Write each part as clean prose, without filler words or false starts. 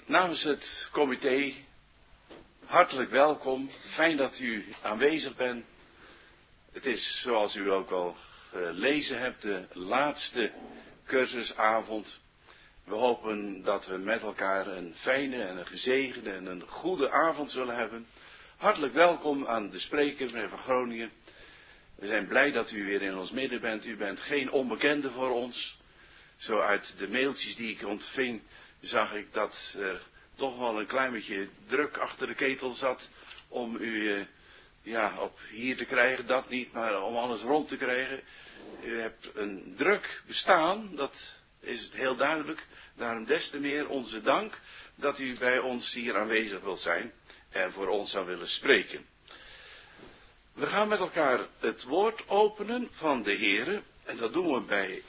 Namens het comité, hartelijk welkom. Fijn dat u aanwezig bent. Het is, zoals u ook al gelezen hebt, de laatste cursusavond. We hopen dat we met elkaar een fijne en een gezegende en een goede avond zullen hebben. Hartelijk welkom aan de spreker, meneer Van Groningen. We zijn blij dat u weer in ons midden bent. U bent geen onbekende voor ons. Zo uit de mailtjes die ik ontving, zag ik dat er toch wel een klein beetje druk achter de ketel zat om u op hier te krijgen, dat niet, maar om alles rond te krijgen. U hebt een druk bestaan, dat is heel duidelijk. Daarom des te meer onze dank dat u bij ons hier aanwezig wilt zijn en voor ons zou willen spreken. We gaan met elkaar het woord openen van de Heere en dat doen we bij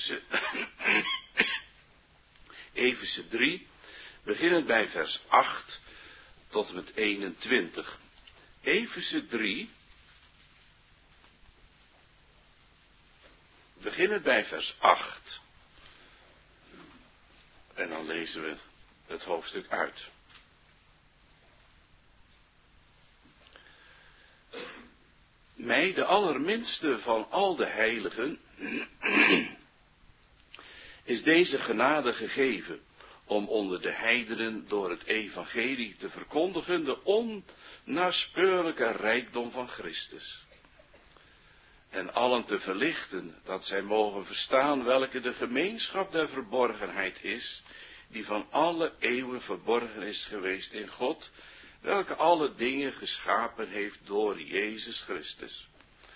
Efeze 3, beginnend bij vers 8 tot en met 21. Efeze 3, beginnend bij vers 8. En dan lezen we het hoofdstuk uit. Mij, de allerminste van al de heiligen, is deze genade gegeven om onder de heidenen door het evangelie te verkondigen de onnaspeurlijke rijkdom van Christus. En allen te verlichten dat zij mogen verstaan welke de gemeenschap der verborgenheid is, die van alle eeuwen verborgen is geweest in God, welke alle dingen geschapen heeft door Jezus Christus.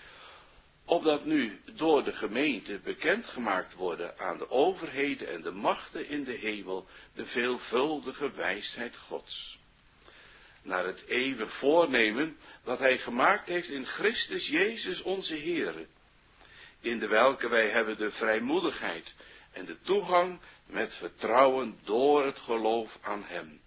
Opdat nu door de gemeente bekendgemaakt worden aan de overheden en de machten in de hemel de veelvuldige wijsheid Gods. Naar het eeuwig voornemen dat hij gemaakt heeft in Christus Jezus onze Heere, in de welke wij hebben de vrijmoedigheid en de toegang met vertrouwen door het geloof aan hem.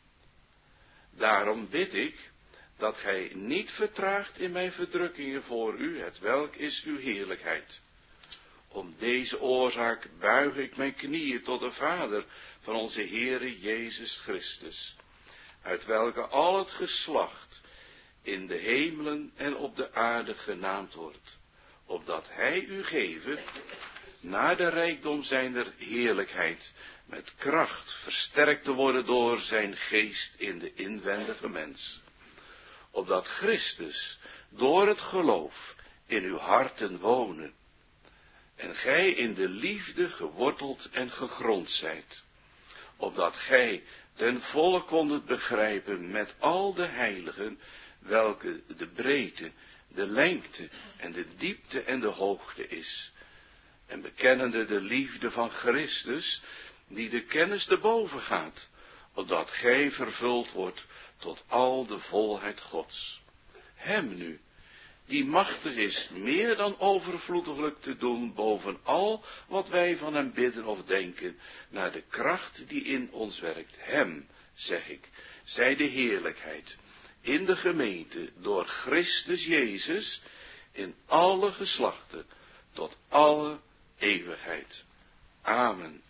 Daarom bid ik dat gij niet vertraagt in mijn verdrukkingen voor u, hetwelk is uw heerlijkheid. Om deze oorzaak buig ik mijn knieën tot de Vader van onze Heere Jezus Christus, uit welke al het geslacht in de hemelen en op de aarde genaamd wordt, opdat hij u geven, naar de rijkdom zijner heerlijkheid, met kracht versterkt te worden door zijn geest in de inwendige mens. Opdat Christus door het geloof in uw harten wonen, en gij in de liefde geworteld en gegrond zijt. Opdat gij ten volle kondet begrijpen met al de heiligen, welke de breedte, de lengte en de diepte en de hoogte is. En bekennende de liefde van Christus, die de kennis te boven gaat, opdat gij vervuld wordt tot al de volheid Gods. Hem nu, die machtig is meer dan overvloediglijk te doen boven al wat wij van hem bidden of denken, naar de kracht die in ons werkt. Hem, zeg ik, zij de heerlijkheid in de gemeente door Christus Jezus in alle geslachten tot alle eeuwigheid. Amen.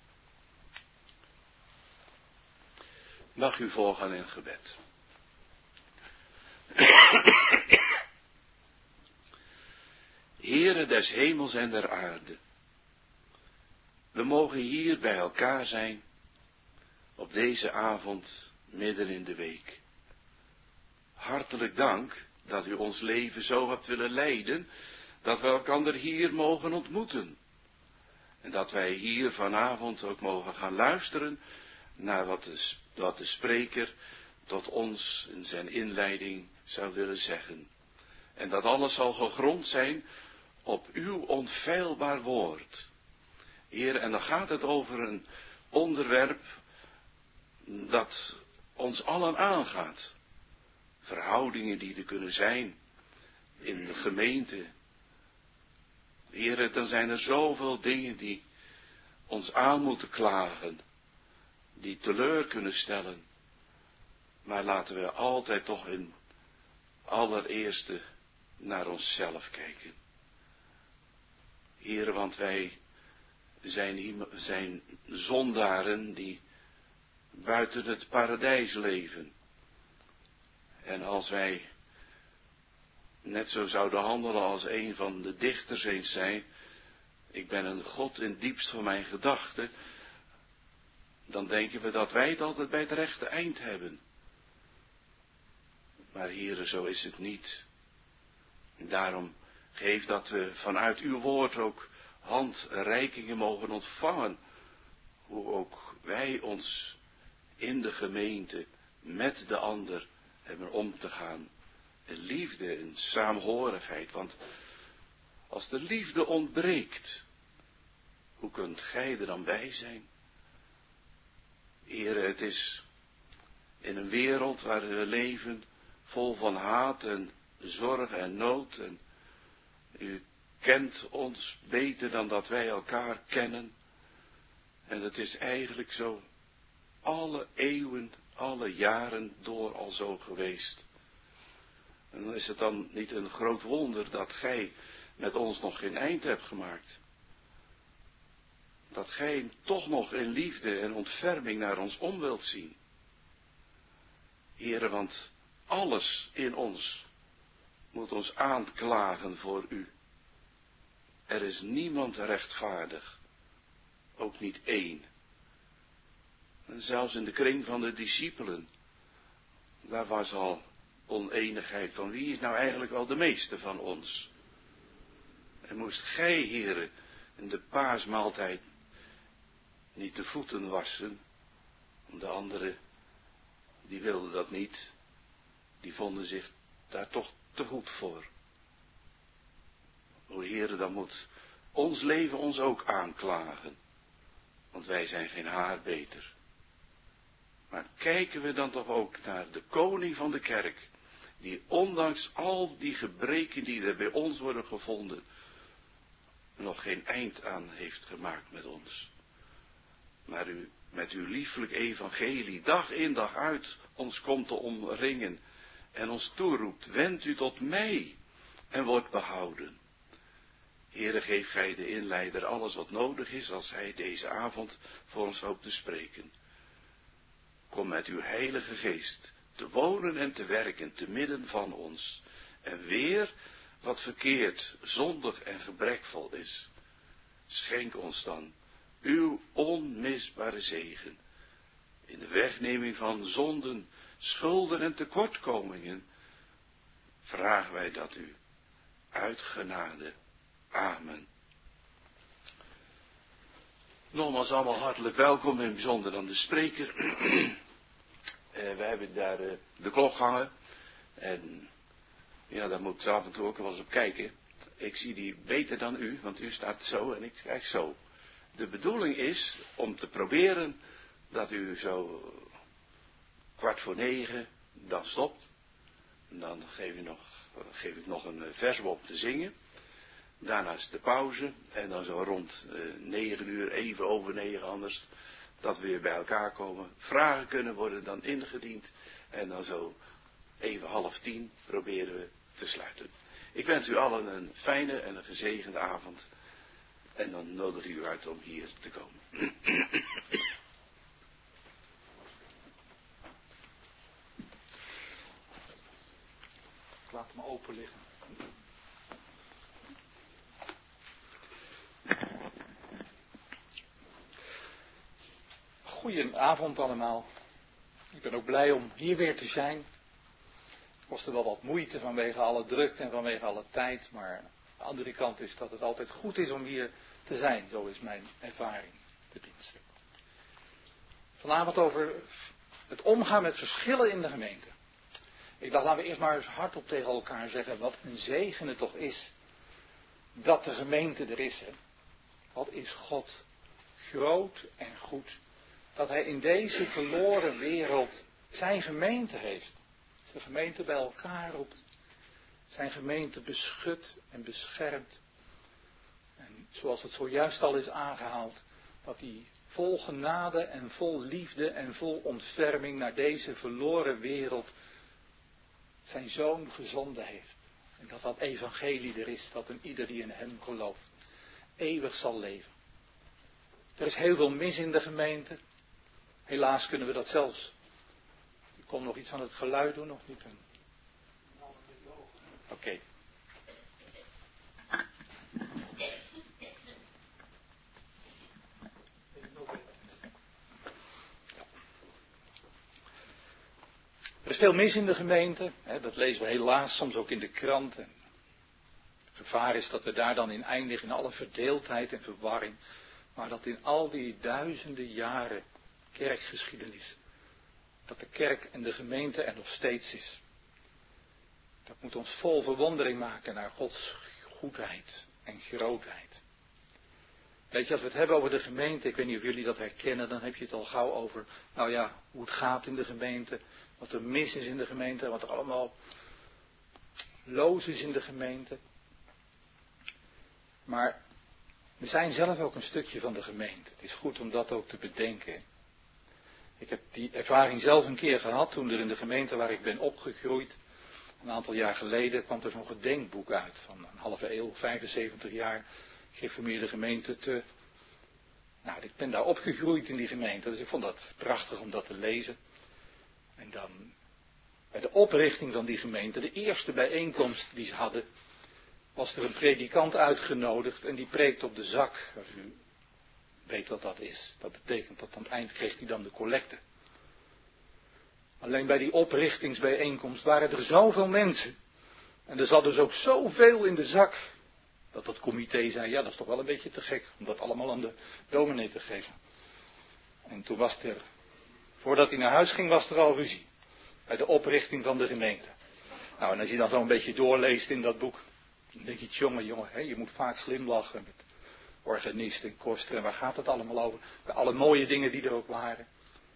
Mag u voorgaan in gebed. Heere des hemels en der aarde, we mogen hier bij elkaar zijn op deze avond midden in de week. Hartelijk dank dat u ons leven zo hebt willen leiden, dat we elkander hier mogen ontmoeten. En dat wij hier vanavond ook mogen gaan luisteren naar wat de spreker tot ons in zijn inleiding zou willen zeggen. En dat alles zal gegrond zijn op uw onfeilbaar woord. Heer, en dan gaat het over een onderwerp dat ons allen aangaat. Verhoudingen die er kunnen zijn in de gemeente. Heer, dan zijn er zoveel dingen die ons aan moeten klagen, die teleur kunnen stellen. Maar laten we altijd toch in allereerste naar onszelf kijken. Heer, want wij zijn zondaren die buiten het paradijs leven. En als wij net zo zouden handelen als een van de dichters eens zei, ik ben een God in het diepst van mijn gedachten, dan denken we dat wij het altijd bij het rechte eind hebben. Maar Heere, zo is het niet. En daarom geef dat we vanuit uw woord ook handreikingen mogen ontvangen, hoe ook wij ons in de gemeente met de ander hebben om te gaan. In liefde en saamhorigheid, want als de liefde ontbreekt, hoe kunt gij er dan bij zijn? Heere, het is in een wereld waar we leven vol van haat en zorg en nood. En u kent ons beter dan dat wij elkaar kennen. En het is eigenlijk zo alle eeuwen, alle jaren door al zo geweest. En dan is het dan niet een groot wonder dat gij met ons nog geen eind hebt gemaakt. Dat gij toch nog in liefde en ontferming naar ons om wilt zien. Heere, want alles in ons moet ons aanklagen voor u. Er is niemand rechtvaardig, ook niet één. En zelfs in de kring van de discipelen, daar was al oneenigheid van wie is nou eigenlijk wel de meeste van ons. En moest gij, Heere, in de paasmaaltijd niet de voeten wassen, de anderen, die wilden dat niet, die vonden zich daar toch te goed voor. O Heere, dan moet ons leven ons ook aanklagen, want wij zijn geen haar beter. Maar kijken we dan toch ook naar de koning van de kerk, die ondanks al die gebreken die er bij ons worden gevonden, nog geen eind aan heeft gemaakt met ons. Maar u met uw lieflijk evangelie dag in dag uit ons komt te omringen en ons toeroept, wend u tot mij en wordt behouden. Heere, geef gij de inleider alles wat nodig is als hij deze avond voor ons hoopt te spreken. Kom met uw heilige geest te wonen en te werken te midden van ons. En weer wat verkeerd, zondig en gebrekvol is. Schenk ons dan uw onmisbare zegen. In de wegneming van zonden, schulden en tekortkomingen. Vragen wij dat u uit genade. Amen. Nogmaals allemaal hartelijk welkom, in bijzonder aan de spreker. We hebben daar de klok hangen. En ja, daar moet ik af en toe ook wel eens op kijken. Ik zie die beter dan u, want u staat zo en ik kijk zo. De bedoeling is om te proberen dat u zo 8:45 dan stopt. En dan geef ik nog een vers om te zingen. Daarna is de pauze en dan zo rond 9 uur, even over 9 anders, dat we weer bij elkaar komen. Vragen kunnen worden dan ingediend en dan zo even 9:30 proberen we te sluiten. Ik wens u allen een fijne en een gezegende avond en dan nodig ik u uit om hier te komen. Ik laat hem open liggen. Goedenavond allemaal. Ik ben ook blij om hier weer te zijn. Het kostte wel wat moeite vanwege alle drukte en vanwege alle tijd. Maar aan de andere kant is dat het altijd goed is om hier te zijn. Zo is mijn ervaring tenminste. Vanavond over het omgaan met verschillen in de gemeente. Ik dacht, laten we eerst maar eens hardop tegen elkaar zeggen wat een zegen het toch is dat de gemeente er is. Hè? Wat is God groot en goed. Dat hij in deze verloren wereld zijn gemeente heeft. Zijn gemeente bij elkaar roept. Zijn gemeente beschut en beschermt. En zoals het zojuist al is aangehaald. Dat hij vol genade en vol liefde en vol ontferming naar deze verloren wereld zijn zoon gezonden heeft. En dat dat evangelie er is. Dat een ieder die in hem gelooft eeuwig zal leven. Er is heel veel mis in de gemeente. Helaas kunnen we dat zelfs. Ik kom nog iets aan het geluid doen, of niet? Oké. Er is veel mis in de gemeente, dat lezen we helaas soms ook in de krant. En het gevaar is dat we daar dan in eindigen in alle verdeeldheid en verwarring. Maar dat in al die duizenden jaren kerkgeschiedenis, dat de kerk en de gemeente er nog steeds is. Dat moet ons vol verwondering maken naar Gods goedheid en grootheid. Weet je, als we het hebben over de gemeente, ik weet niet of jullie dat herkennen, dan heb je het al gauw over, nou ja, hoe het gaat in de gemeente, wat er mis is in de gemeente, wat er allemaal loos is in de gemeente. Maar we zijn zelf ook een stukje van de gemeente. Het is goed om dat ook te bedenken. Ik heb die ervaring zelf een keer gehad toen er in de gemeente waar ik ben opgegroeid, een aantal jaar geleden, kwam er zo'n gedenkboek uit van een halve eeuw, 75 jaar, gereformeerde gemeente te. Nou, ik ben daar opgegroeid in die gemeente, dus ik vond dat prachtig om dat te lezen. En dan, bij de oprichting van die gemeente, de eerste bijeenkomst die ze hadden, was er een predikant uitgenodigd en die preekt op de zak. Als u weet wat dat is. Dat betekent dat aan het eind kreeg hij dan de collecte. Alleen bij die oprichtingsbijeenkomst waren er zoveel mensen. En er zat dus ook zoveel in de zak. Dat comité zei, ja dat is toch wel een beetje te gek. Om dat allemaal aan de dominee te geven. En toen was er, voordat hij naar huis ging, was er al ruzie. Bij de oprichting van de gemeente. Nou, en als je dan zo een beetje doorleest in dat boek. Dan denk je, jongen, je moet vaak glimlachen met organist en koster. En waar gaat het allemaal over? Bij alle mooie dingen die er ook waren.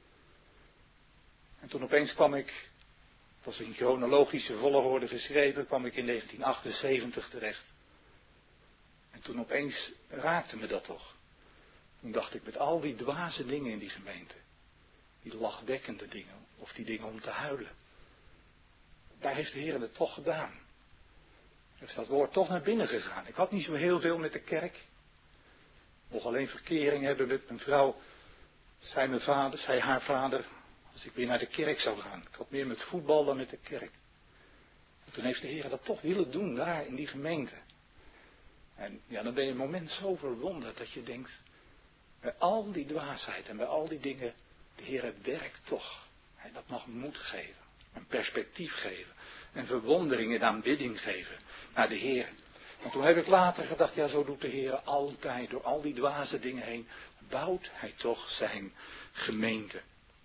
En toen opeens kwam ik, het was in chronologische volgorde geschreven, kwam ik in 1978 terecht. En toen opeens raakte me dat toch. Toen dacht ik, met al die dwaze dingen in die gemeente, die lachwekkende dingen, of die dingen om te huilen, daar heeft de Heer het toch gedaan. Er is dat woord toch naar binnen gegaan. Ik had niet zo heel veel met de kerk. Ik mocht alleen verkering hebben met mijn vrouw. Zei haar vader, als ik weer naar de kerk zou gaan. Ik had meer met voetbal dan met de kerk. En toen heeft de Heer dat toch willen doen, daar in die gemeente. En ja, dan ben je een moment zo verwonderd dat je denkt, bij al die dwaasheid en bij al die dingen, de Heer werkt toch. Dat mag moed geven, een perspectief geven, en verwondering en aanbidding geven naar de Heer. En toen heb ik later gedacht, ja zo doet de Heer altijd, door al die dwaze dingen heen, bouwt Hij toch zijn gemeente.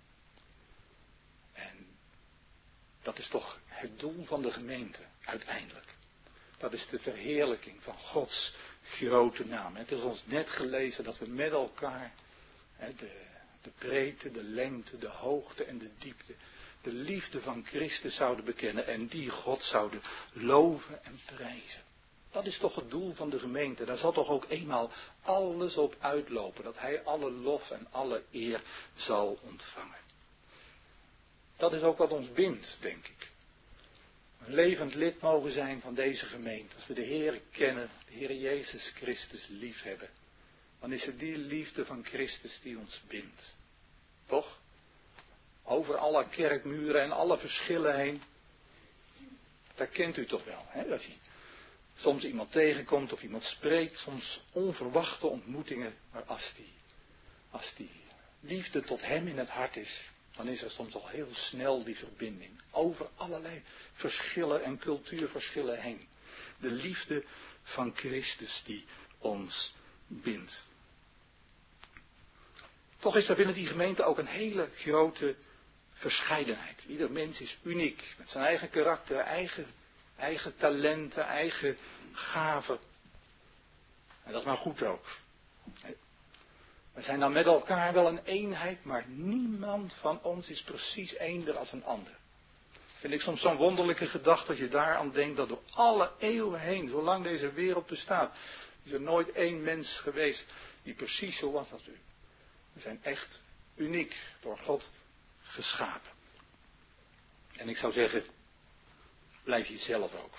En dat is toch het doel van de gemeente, uiteindelijk. Dat is de verheerlijking van Gods grote naam. Het is ons net gelezen dat we met elkaar de breedte, de lengte, de hoogte en de diepte, de liefde van Christus zouden bekennen en die God zouden loven en prijzen. Dat is toch het doel van de gemeente. Daar zal toch ook eenmaal alles op uitlopen, dat Hij alle lof en alle eer zal ontvangen. Dat is ook wat ons bindt, denk ik. Een levend lid mogen zijn van deze gemeente. Als we de Heer kennen, de Heer Jezus Christus lief hebben, dan is het die liefde van Christus die ons bindt. Toch? Over alle kerkmuren en alle verschillen heen. Dat kent u toch wel, hè? Als je soms iemand tegenkomt of iemand spreekt, soms onverwachte ontmoetingen, maar als die liefde tot Hem in het hart is, dan is er soms al heel snel die verbinding. Over allerlei verschillen en cultuurverschillen heen. De liefde van Christus die ons bindt. Toch is er binnen die gemeente ook een hele grote verscheidenheid. Ieder mens is uniek. Met zijn eigen karakter, eigen talenten, eigen gaven. En dat is maar goed ook. We zijn dan met elkaar wel een eenheid, maar niemand van ons is precies eender als een ander. Vind ik soms zo'n wonderlijke gedachte dat je daaraan denkt dat door alle eeuwen heen, zolang deze wereld bestaat, is er nooit één mens geweest die precies zo was als u. We zijn echt uniek door God geschapen. En ik zou zeggen, blijf jezelf ook.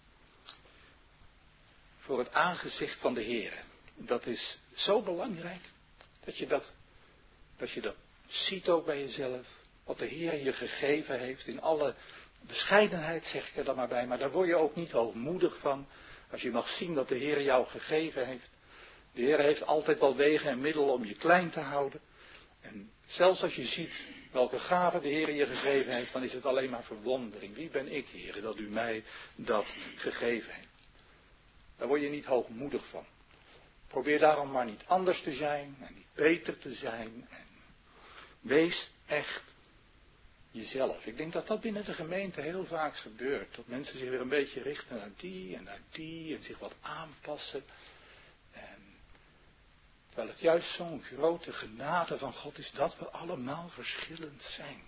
Voor het aangezicht van de Heer. Dat is zo belangrijk dat je dat ziet ook bij jezelf wat de Heer je gegeven heeft. In alle bescheidenheid zeg ik er dan maar bij. Maar daar word je ook niet hoogmoedig van. Als je mag zien wat de Heer jou gegeven heeft. De Heer heeft altijd wel wegen en middelen om je klein te houden. En zelfs als je ziet welke gave de Heer je gegeven heeft, dan is het alleen maar verwondering. Wie ben ik, Heer, dat u mij dat gegeven heeft? Daar word je niet hoogmoedig van. Probeer daarom maar niet anders te zijn en niet beter te zijn. En wees echt jezelf. Ik denk dat dat binnen de gemeente heel vaak gebeurt. Dat mensen zich weer een beetje richten naar die en zich wat aanpassen. En terwijl het juist zo'n grote genade van God is dat we allemaal verschillend zijn.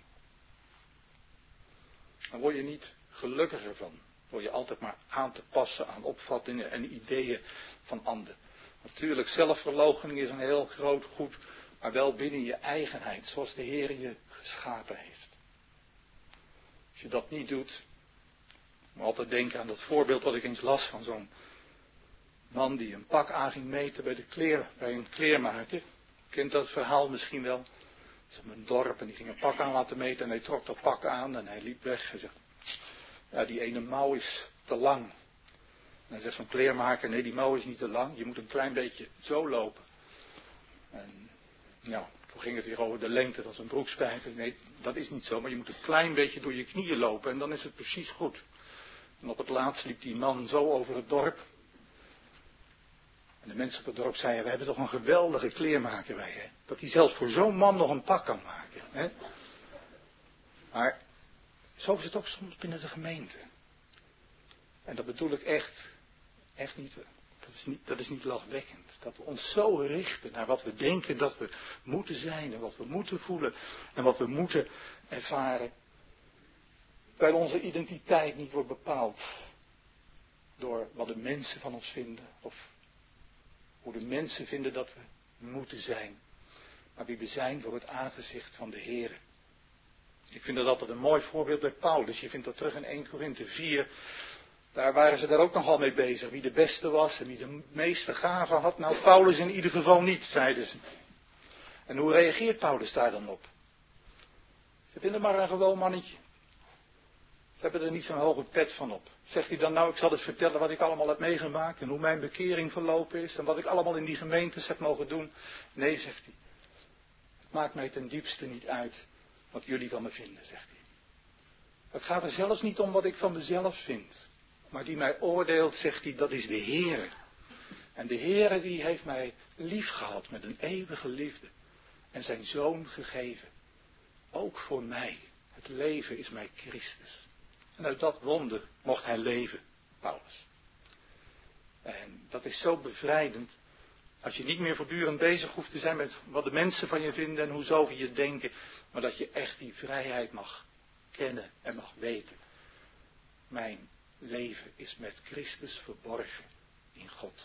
Dan word je niet gelukkiger van. Door je altijd maar aan te passen aan opvattingen en ideeën van anderen. Natuurlijk, zelfverloochening is een heel groot goed, maar wel binnen je eigenheid, zoals de Heer je geschapen heeft. Als je dat niet doet, moet altijd denken aan dat voorbeeld wat ik eens las van zo'n man die een pak aan ging meten bij een kleermaker. Je kent dat verhaal misschien wel. Dat is op een dorp en die ging een pak aan laten meten en hij trok dat pak aan en hij liep weg. Hij zegt, ja, die ene mouw is te lang. En dan zegt zo'n kleermaker, nee, die mouw is niet te lang, je moet een klein beetje zo lopen. En nou, toen ging het weer over de lengte, dat is een broekspijper. Nee, dat is niet zo, maar je moet een klein beetje door je knieën lopen en dan is het precies goed. En op het laatst liep die man zo over het dorp. En de mensen op het dorp zeiden, we hebben toch een geweldige kleermaker bij, hè? Dat hij zelfs voor zo'n man nog een pak kan maken. Hè? Maar zo is het ook soms binnen de gemeente. En dat bedoel ik echt niet, dat is niet lachwekkend. Dat we ons zo richten naar wat we denken dat we moeten zijn en wat we moeten voelen en wat we moeten ervaren. Terwijl onze identiteit niet wordt bepaald door wat de mensen van ons vinden of hoe de mensen vinden dat we moeten zijn. Maar wie we zijn voor het aangezicht van de Heer. Ik vind dat altijd een mooi voorbeeld bij Paulus. Je vindt dat terug in 1 Korinthe 4. Daar waren ze daar ook nogal mee bezig. Wie de beste was en wie de meeste gaven had. Nou, Paulus in ieder geval niet, zeiden ze. En hoe reageert Paulus daar dan op? Ze vinden maar een gewoon mannetje. Ze hebben er niet zo'n hoge pet van op. Zegt hij dan, nou, ik zal eens vertellen wat ik allemaal heb meegemaakt en hoe mijn bekering verlopen is en wat ik allemaal in die gemeentes heb mogen doen. Nee, zegt hij. Het maakt mij ten diepste niet uit wat jullie van me vinden, zegt hij. Het gaat er zelfs niet om wat ik van mezelf vind. Maar die mij oordeelt, zegt hij, dat is de Heere. En de Heere die heeft mij lief gehad met een eeuwige liefde. En zijn Zoon gegeven. Ook voor mij. Het leven is mij Christus. En uit dat wonder mocht hij leven, Paulus. En dat is zo bevrijdend. Als je niet meer voortdurend bezig hoeft te zijn met wat de mensen van je vinden en hoe ze over je denken. Maar dat je echt die vrijheid mag kennen en mag weten. Mijn leven is met Christus verborgen in God.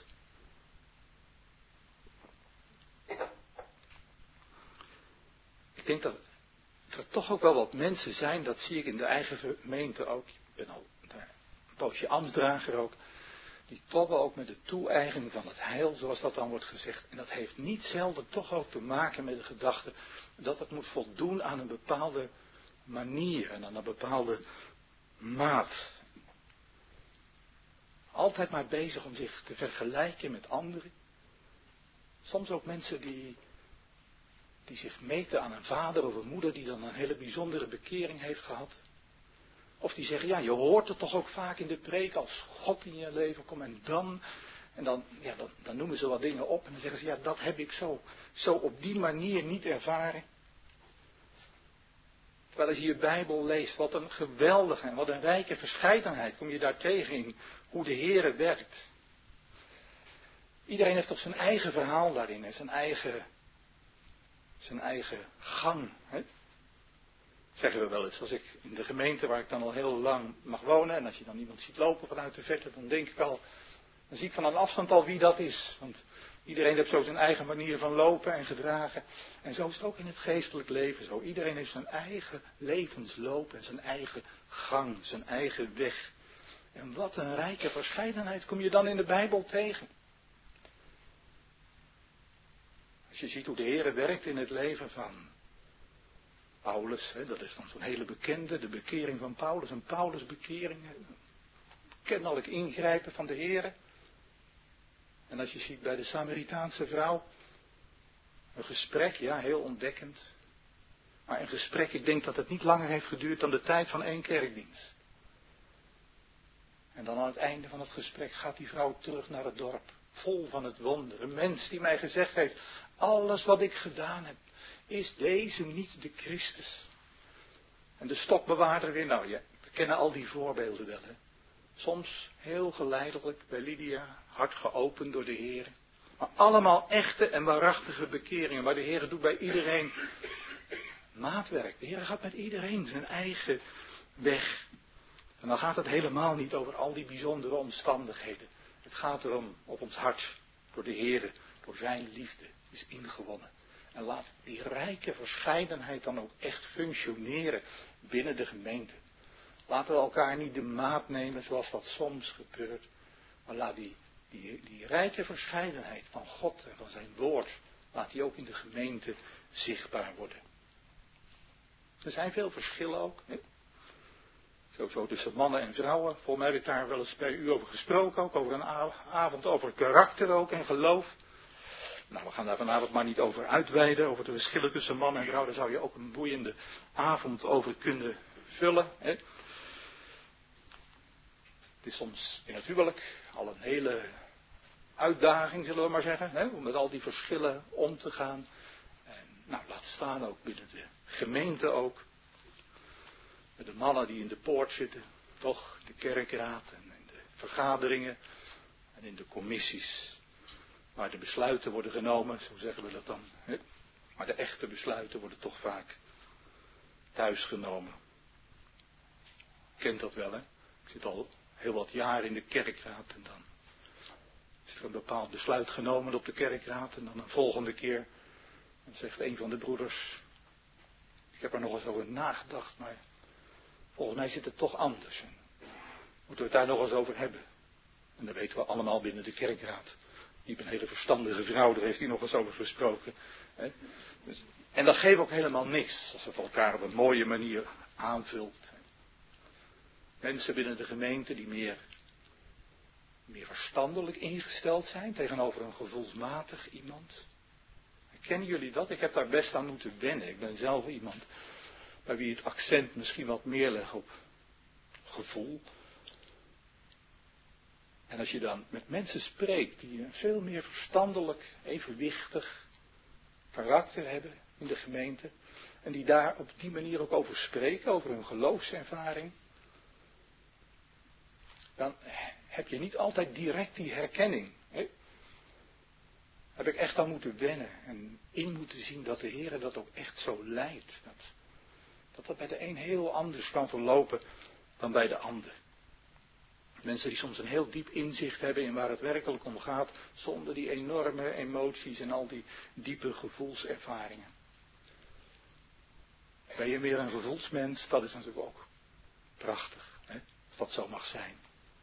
Ik denk dat er toch ook wel wat mensen zijn, dat zie ik in de eigen gemeente ook. Ik ben al een poosje ambtsdrager ook. Die tobben ook met de toe-eigening van het heil, zoals dat dan wordt gezegd. En dat heeft niet zelden toch ook te maken met de gedachte dat het moet voldoen aan een bepaalde manier en aan een bepaalde maat. Altijd maar bezig om zich te vergelijken met anderen. Soms ook mensen die zich meten aan een vader of een moeder die dan een hele bijzondere bekering heeft gehad. Of die zeggen, ja, je hoort het toch ook vaak in de preek als God in je leven komt en dan noemen ze wat dingen op en dan zeggen ze, ja, dat heb ik zo op die manier niet ervaren. Terwijl als je je Bijbel leest, wat een geweldige en wat een rijke verscheidenheid kom je daar tegen in hoe de Heere werkt. Iedereen heeft toch zijn eigen verhaal daarin en zijn eigen gang. Hè? Zeggen we wel eens, als ik in de gemeente waar ik dan al heel lang mag wonen en als je dan iemand ziet lopen vanuit de verte, dan denk ik al, dan zie ik van een afstand al wie dat is. Want iedereen heeft zo zijn eigen manier van lopen en gedragen. En zo is het ook in het geestelijk leven zo. Iedereen heeft zijn eigen levensloop en zijn eigen gang, zijn eigen weg. En wat een rijke verscheidenheid kom je dan in de Bijbel tegen. Als je ziet hoe de Heere werkt in het leven van Paulus, dat is dan zo'n hele bekende, de bekering van Paulus, een Paulusbekering. Kennelijk ingrijpen van de Heere. En als je ziet bij de Samaritaanse vrouw, een gesprek, ja, heel ontdekkend. Maar een gesprek, ik denk dat het niet langer heeft geduurd dan de tijd van 1 kerkdienst. En dan aan het einde van het gesprek gaat die vrouw terug naar het dorp, vol van het wonder. Een mens die mij gezegd heeft, alles wat ik gedaan heb, is deze niet de Christus? En de stokbewaarder weer, nou ja, we kennen al die voorbeelden wel, hè. Soms heel geleidelijk bij Lydia, hart geopend door de Heer. Maar allemaal echte en waarachtige bekeringen. Maar de Heer doet bij iedereen maatwerk. De Heer gaat met iedereen zijn eigen weg. En dan gaat het helemaal niet over al die bijzondere omstandigheden. Het gaat erom of ons hart door de Heer, door zijn liefde is ingewonnen. En laat die rijke verscheidenheid dan ook echt functioneren binnen de gemeente. Laten we elkaar niet de maat nemen zoals dat soms gebeurt. Maar laat die rijke verscheidenheid van God en van zijn woord, laat die ook in de gemeente zichtbaar worden. Er zijn veel verschillen ook. Hè? Zo tussen mannen en vrouwen. Volgens mij heb ik daar wel eens bij u over gesproken. Ook over een avond over karakter ook en geloof. Nou, we gaan daar vanavond maar niet over uitweiden. Over de verschillen tussen man en vrouw. Daar zou je ook een boeiende avond over kunnen vullen. Hè? Het is soms in het huwelijk al een hele uitdaging, zullen we maar zeggen. Hè? Om met al die verschillen om te gaan. En, nou, laat staan ook binnen de gemeente ook. Met de mannen die in de poort zitten. Toch, de kerkraad en in de vergaderingen. En in de commissies. Waar de besluiten worden genomen, zo zeggen we dat dan. Hè? Maar de echte besluiten worden toch vaak thuis genomen. Je kent dat wel, hè? Ik zit al heel wat jaar in de kerkraad en dan is er een bepaald besluit genomen op de kerkraad. En dan een volgende keer, dan zegt een van de broeders, ik heb er nog eens over nagedacht, maar volgens mij zit het toch anders. En moeten we het daar nog eens over hebben? En dat weten we allemaal binnen de kerkraad. Die een hele verstandige vrouw, daar heeft hij nog eens over gesproken. Hè? Dus, en dat geeft ook helemaal niks, als het elkaar op een mooie manier aanvult. Mensen binnen de gemeente die meer verstandelijk ingesteld zijn tegenover een gevoelsmatig iemand. Kennen jullie dat? Ik heb daar best aan moeten wennen. Ik ben zelf iemand bij wie het accent misschien wat meer legt op gevoel. En als je dan met mensen spreekt die een veel meer verstandelijk, evenwichtig karakter hebben in de gemeente. En die daar op die manier ook over spreken, over hun geloofservaring. Dan heb je niet altijd direct die herkenning. Hè? Heb ik echt aan moeten wennen en in moeten zien dat de Heer dat ook echt zo leidt. Dat bij de een heel anders kan verlopen dan bij de ander. Mensen die soms een heel diep inzicht hebben in waar het werkelijk om gaat, zonder die enorme emoties en al die diepe gevoelservaringen. Ben je meer een gevoelsmens, dat is natuurlijk ook prachtig, hè? Als dat zo mag zijn.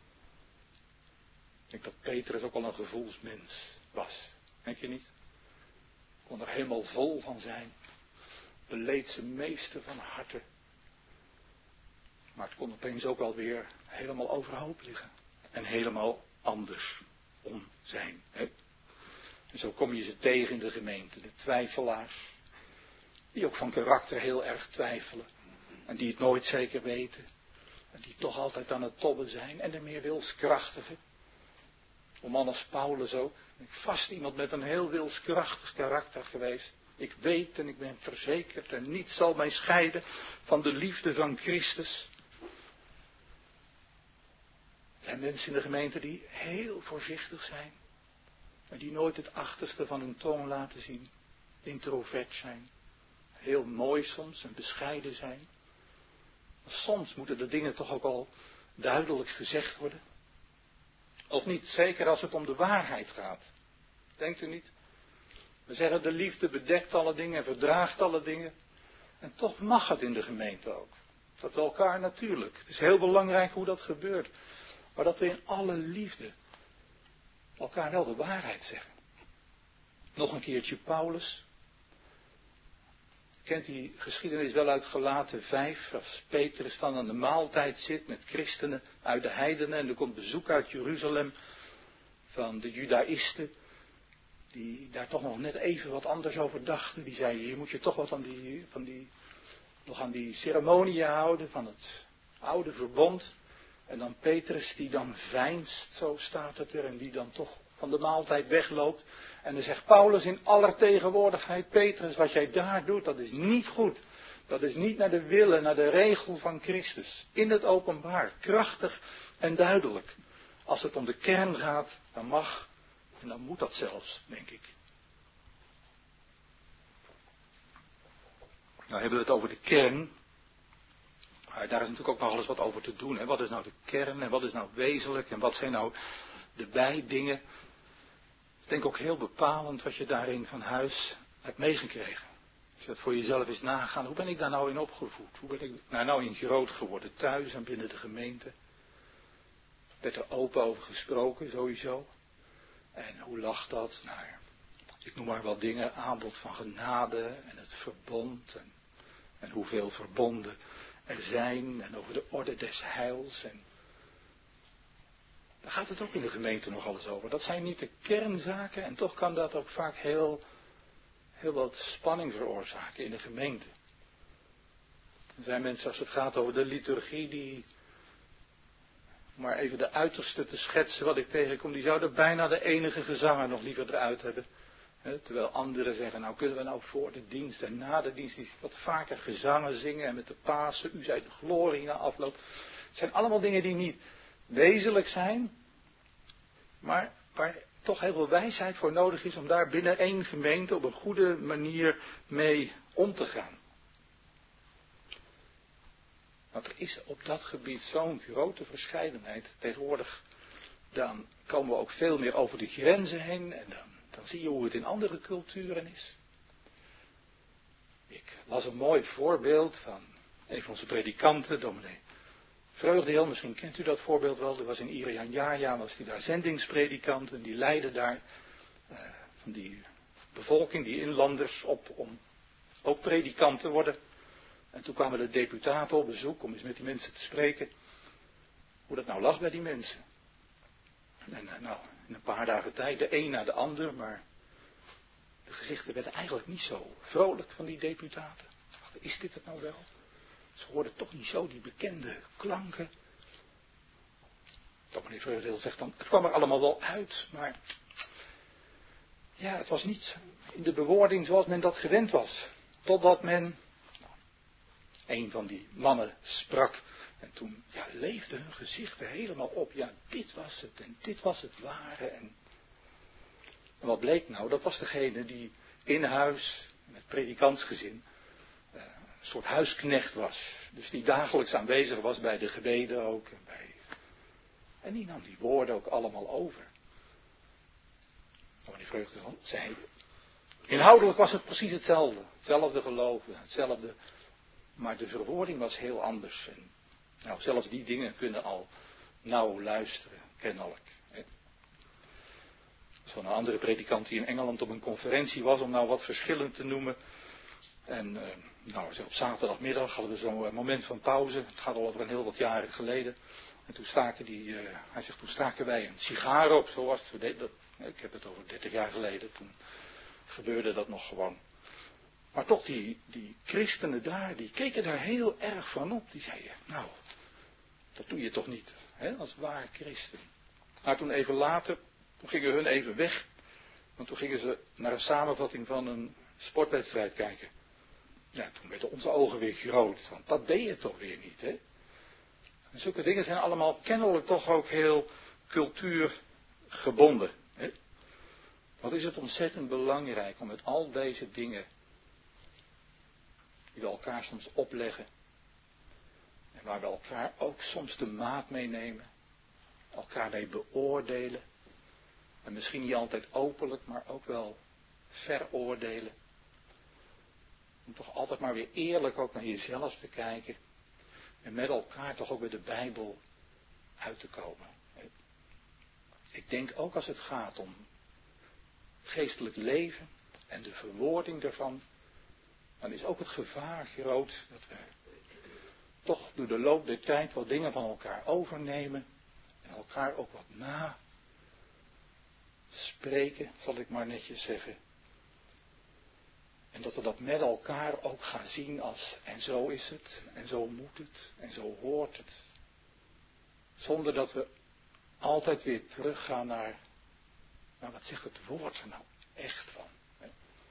Ik denk dat Petrus ook al een gevoelsmens was, denk je niet? Kon er helemaal vol van zijn, beleed zijn meeste van harte. Maar het kon opeens ook wel weer helemaal overhoop liggen. En helemaal anders om zijn. Hè? En zo kom je ze tegen in de gemeente. De twijfelaars. Die ook van karakter heel erg twijfelen. En die het nooit zeker weten. En die toch altijd aan het tobben zijn. En de meer wilskrachtige. Een man als Paulus ook. Vast iemand met een heel wilskrachtig karakter geweest. Ik weet en ik ben verzekerd. En niets zal mij scheiden van de liefde van Christus. Er zijn mensen in de gemeente die heel voorzichtig zijn. En die nooit het achterste van hun tong laten zien. Introvert zijn. Heel mooi soms en bescheiden zijn. Maar soms moeten de dingen toch ook al duidelijk gezegd worden. Of niet, zeker als het om de waarheid gaat. Denkt u niet? We zeggen de liefde bedekt alle dingen en verdraagt alle dingen. En toch mag het in de gemeente ook. Dat we elkaar natuurlijk. Het is heel belangrijk hoe dat gebeurt. Maar dat we in alle liefde elkaar wel de waarheid zeggen. Nog een keertje Paulus. kent die geschiedenis wel uit Galaten 5, als Petrus dan aan de maaltijd zit met christenen uit de heidenen en er komt bezoek uit Jeruzalem van de Judaïsten, die daar toch nog net even wat anders over dachten. Die zeiden, hier moet je toch wat nog aan die ceremonieën houden van het oude verbond. En dan Petrus die dan veinst, zo staat het er, en die dan toch van de maaltijd wegloopt. En dan zegt Paulus in aller tegenwoordigheid, Petrus, wat jij daar doet, dat is niet goed. Dat is niet naar de wil en naar de regel van Christus. In het openbaar, krachtig en duidelijk. Als het om de kern gaat, dan mag en dan moet dat zelfs, denk ik. Nou hebben we het over de kern. Maar daar is natuurlijk ook nog alles wat over te doen. Hè? Wat is nou de kern en wat is nou wezenlijk en wat zijn nou de bijdingen. Ik denk ook heel bepalend wat je daarin van huis hebt meegekregen. Als je dat voor jezelf eens nagaan. Hoe ben ik daar nou in opgevoed? Hoe ben ik daar nou in groot geworden? Thuis en binnen de gemeente. Werd er open over gesproken, sowieso. En hoe lag dat? Nou, ik noem maar wat dingen. Aanbod van genade en het verbond. En hoeveel verbonden er zijn. En over de orde des heils. En daar gaat het ook in de gemeente nog alles over. Dat zijn niet de kernzaken. En toch kan dat ook vaak heel wat spanning veroorzaken in de gemeente. Er zijn mensen, als het gaat over de liturgie, die, om maar even de uiterste te schetsen wat ik tegenkom, die zouden bijna de enige gezanger nog liever eruit hebben. Terwijl anderen zeggen, nou kunnen we nou voor de dienst en na de dienst wat vaker gezangen zingen en met de Pasen, u zij de glorie na afloop. Het zijn allemaal dingen die niet wezenlijk zijn, maar waar toch heel veel wijsheid voor nodig is om daar binnen één gemeente op een goede manier mee om te gaan. Want er is op dat gebied zo'n grote verscheidenheid. Tegenwoordig dan komen we ook veel meer over de grenzen heen en dan zie je hoe het in andere culturen is. Ik las een mooi voorbeeld van een van onze predikanten, dominee Vreugdeel, misschien kent u dat voorbeeld wel. Er was in Irian Jaya, was die daar zendingspredikant en die leidde daar van die bevolking, die inlanders op om ook predikant te worden. En toen kwamen de deputaten op bezoek om eens met die mensen te spreken. Hoe dat nou lag bij die mensen. En nou, in een paar dagen tijd, de een na de ander, maar de gezichten werden eigenlijk niet zo vrolijk van die deputaten. Dachten, is dit het nou wel? Ze hoorden toch niet zo die bekende klanken. Meneer Vreugdeel zegt dan, het kwam er allemaal wel uit, maar ja, het was niet in de bewoording zoals men dat gewend was. Totdat men, een van die mannen sprak en toen leefden hun gezichten helemaal op. Ja, dit was het en dit was het ware. En wat bleek nou? Dat was degene die in huis, in het predikantsgezin, een soort huisknecht was. Dus die dagelijks aanwezig was bij de gebeden ook. En die nam die woorden ook allemaal over. Meneer Vreugdeel zei, inhoudelijk was het precies hetzelfde. Hetzelfde geloof, hetzelfde. Maar de verwoording was heel anders. En nou, zelfs die dingen kunnen al nauw luisteren, kennelijk. Er was wel een andere predikant die in Engeland op een conferentie was, om nou wat verschillend te noemen. En op zaterdagmiddag hadden we zo'n moment van pauze. Het gaat al over een heel wat jaren geleden. En toen toen staken wij een sigaar op, zoals het. Ik heb het over 30 jaar geleden, toen gebeurde dat nog gewoon. Maar toch, die christenen daar, die keken daar heel erg van op. Die zeiden, nou, dat doe je toch niet, hè, als waar christen. Maar toen even later, toen gingen hun even weg. Want toen gingen ze naar een samenvatting van een sportwedstrijd kijken. Ja, toen werden onze ogen weer groot, want dat deed je toch weer niet, hè. En zulke dingen zijn allemaal kennelijk toch ook heel cultuurgebonden. Hè? Wat is het ontzettend belangrijk om met al deze dingen die we elkaar soms opleggen. En waar we elkaar ook soms de maat meenemen. Elkaar mee beoordelen. En misschien niet altijd openlijk, maar ook wel veroordelen. Om toch altijd maar weer eerlijk ook naar jezelf te kijken. En met elkaar toch ook bij de Bijbel uit te komen. Ik denk ook als het gaat om het geestelijk leven en de verwoording daarvan. dan is ook het gevaar groot dat we toch door de loop der tijd wat dingen van elkaar overnemen en elkaar ook wat naspreken, zal ik maar netjes zeggen. En dat we dat met elkaar ook gaan zien als, en zo is het, en zo moet het, en zo hoort het. Zonder dat we altijd weer teruggaan naar wat zegt het woord er nou echt van. Hè?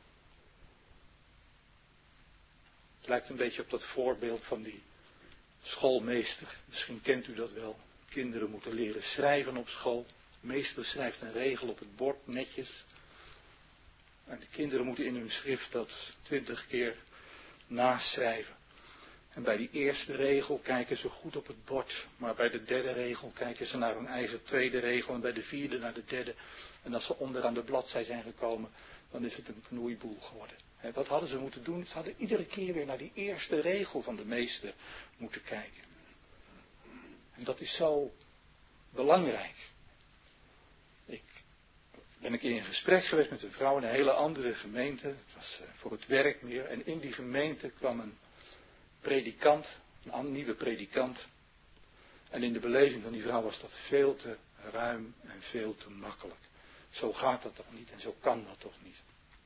Het lijkt een beetje op dat voorbeeld van die schoolmeester. Misschien kent u dat wel. Kinderen moeten leren schrijven op school. De meester schrijft een regel op het bord, netjes. En de kinderen moeten in hun schrift dat 20 keer naschrijven. En bij die eerste regel kijken ze goed op het bord. Maar bij de derde regel kijken ze naar hun eigen tweede regel. En bij de vierde naar de derde. En als ze onderaan de bladzij zijn gekomen, dan is het een knoeiboel geworden. Wat hadden ze moeten doen? Ze hadden iedere keer weer naar die eerste regel van de meester moeten kijken. En dat is zo belangrijk. Ik ben een keer in gesprek geweest met een vrouw in een hele andere gemeente. Het was voor het werk meer. En in die gemeente kwam een predikant, een nieuwe predikant. En in de beleving van die vrouw was dat veel te ruim en veel te makkelijk. Zo gaat dat toch niet en zo kan dat toch niet.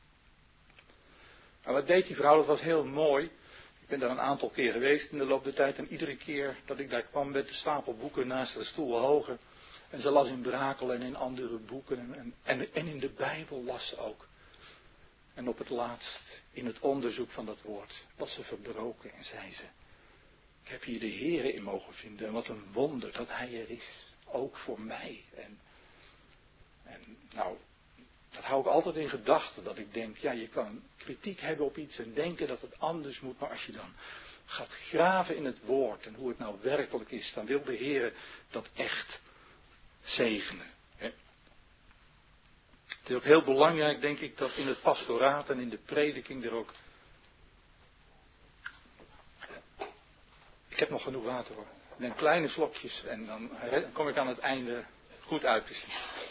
Maar wat deed die vrouw? Dat was heel mooi. Ik ben daar een aantal keer geweest in de loop der tijd. En iedere keer dat ik daar kwam werd de stapel boeken naast de stoel hoger. En ze las in Brakel en in andere boeken. En in de Bijbel las ze ook. En op het laatst, in het onderzoek van dat woord, was ze verbroken en zei ze: ik heb hier de Heere in mogen vinden. En wat een wonder dat Hij er is. Ook voor mij. En nou, dat hou ik altijd in gedachten. Dat ik denk, ja, je kan kritiek hebben op iets en denken dat het anders moet. Maar als je dan gaat graven in het woord en hoe het nou werkelijk is, dan wil de Heere dat echt zegenen. Hè? Het is ook heel belangrijk, denk ik, dat in het pastoraat en in de prediking er ook... Ik heb nog genoeg water hoor. Ik neem kleine slokjes en dan kom ik aan het einde goed uit te zien.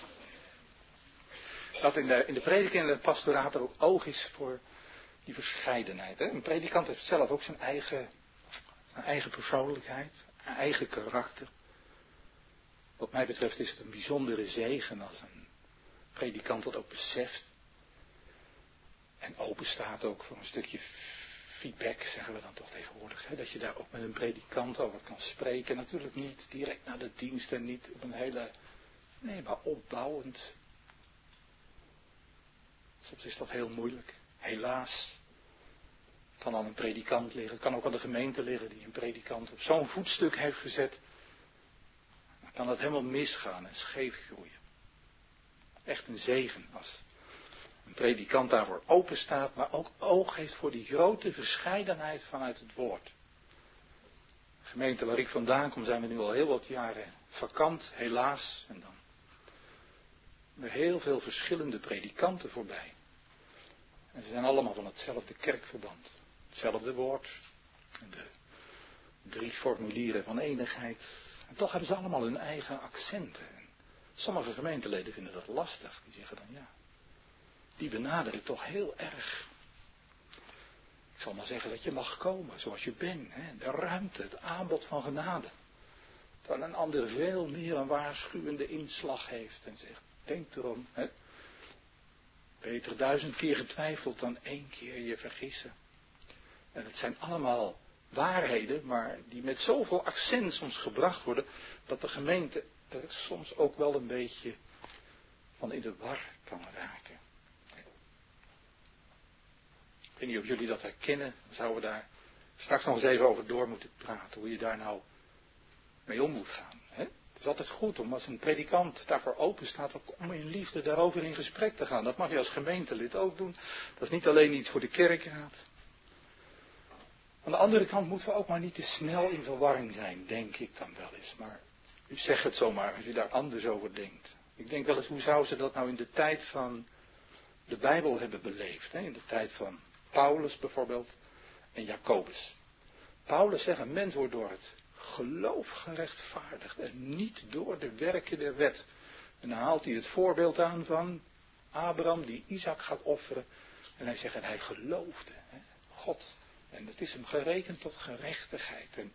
Dat in de prediking en het pastoraat er ook oog is voor die verscheidenheid. Hè? Een predikant heeft zelf ook zijn eigen persoonlijkheid, zijn eigen karakter. Wat mij betreft is het een bijzondere zegen als een predikant dat ook beseft. En open staat ook voor een stukje feedback, zeggen we dan toch tegenwoordig. Hè? Dat je daar ook met een predikant over kan spreken. Natuurlijk niet direct na de dienst en niet op een hele... Nee, maar opbouwend. Soms is dat heel moeilijk. Helaas. Het kan aan een predikant liggen. Het kan ook aan de gemeente liggen die een predikant op zo'n voetstuk heeft gezet. Dan kan dat helemaal misgaan en scheef groeien. Echt een zegen als een predikant daarvoor open staat, maar ook oog heeft voor die grote verscheidenheid vanuit het woord. De gemeente waar ik vandaan kom zijn we nu al heel wat jaren vakant, helaas. En dan er heel veel verschillende predikanten voorbij. En ze zijn allemaal van hetzelfde kerkverband. Hetzelfde woord. En de 3 formulieren van enigheid. En toch hebben ze allemaal hun eigen accenten. En sommige gemeenteleden vinden dat lastig. Die zeggen dan ja, die benaderen toch heel erg. Ik zal maar zeggen dat je mag komen zoals je bent. Hè? De ruimte, het aanbod van genade. Terwijl een ander veel meer een waarschuwende inslag heeft. En zegt, denk erom. Hè? Beter 1000 keer getwijfeld dan 1 keer je vergissen. En het zijn allemaal waarheden, maar die met zoveel accent soms gebracht worden, dat de gemeente er soms ook wel een beetje van in de war kan raken. Ik weet niet of jullie dat herkennen, dan zouden we daar straks nog eens even over door moeten praten, hoe je daar nou mee om moet gaan. Hè? Het is altijd goed om als een predikant daarvoor open staat, om in liefde daarover in gesprek te gaan. Dat mag je als gemeentelid ook doen. Dat is niet alleen iets voor de kerkraad. Aan de andere kant moeten we ook maar niet te snel in verwarring zijn, denk ik dan wel eens. Maar u zegt het zomaar als u daar anders over denkt. Ik denk wel eens, hoe zou ze dat nou in de tijd van de Bijbel hebben beleefd? Hè? In de tijd van Paulus bijvoorbeeld en Jacobus. Paulus zegt, een mens wordt door het geloof gerechtvaardigd en niet door de werken der wet. En dan haalt hij het voorbeeld aan van Abraham die Isaac gaat offeren. En hij zegt, en hij geloofde. Hè? God. En het is hem gerekend tot gerechtigheid. En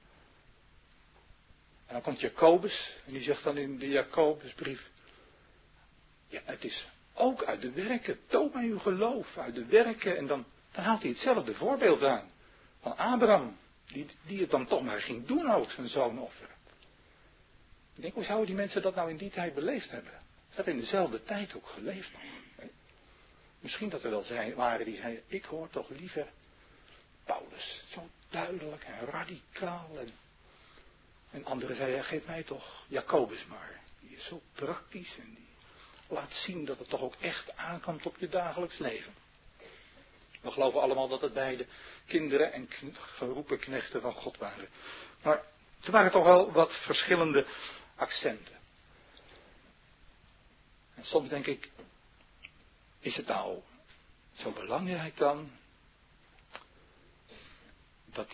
dan komt Jacobus, en die zegt dan in de Jacobusbrief, ja, het is ook uit de werken, toon mij uw geloof, uit de werken, en dan haalt hij hetzelfde voorbeeld aan, van Abraham, die het dan toch maar ging doen ook, zijn zoon offeren. Ik denk, hoe zouden die mensen dat nou in die tijd beleefd hebben? Ze hebben in dezelfde tijd ook geleefd nog. Misschien dat er wel waren die zeiden, ik hoor toch liever Paulus, zo duidelijk en radicaal. En anderen zeiden, geef mij toch Jacobus maar. Die is zo praktisch en die laat zien dat het toch ook echt aankomt op je dagelijks leven. We geloven allemaal dat het beide kinderen en geroepen knechten van God waren. Maar er waren toch wel wat verschillende accenten. En soms denk ik, is het nou zo belangrijk dan dat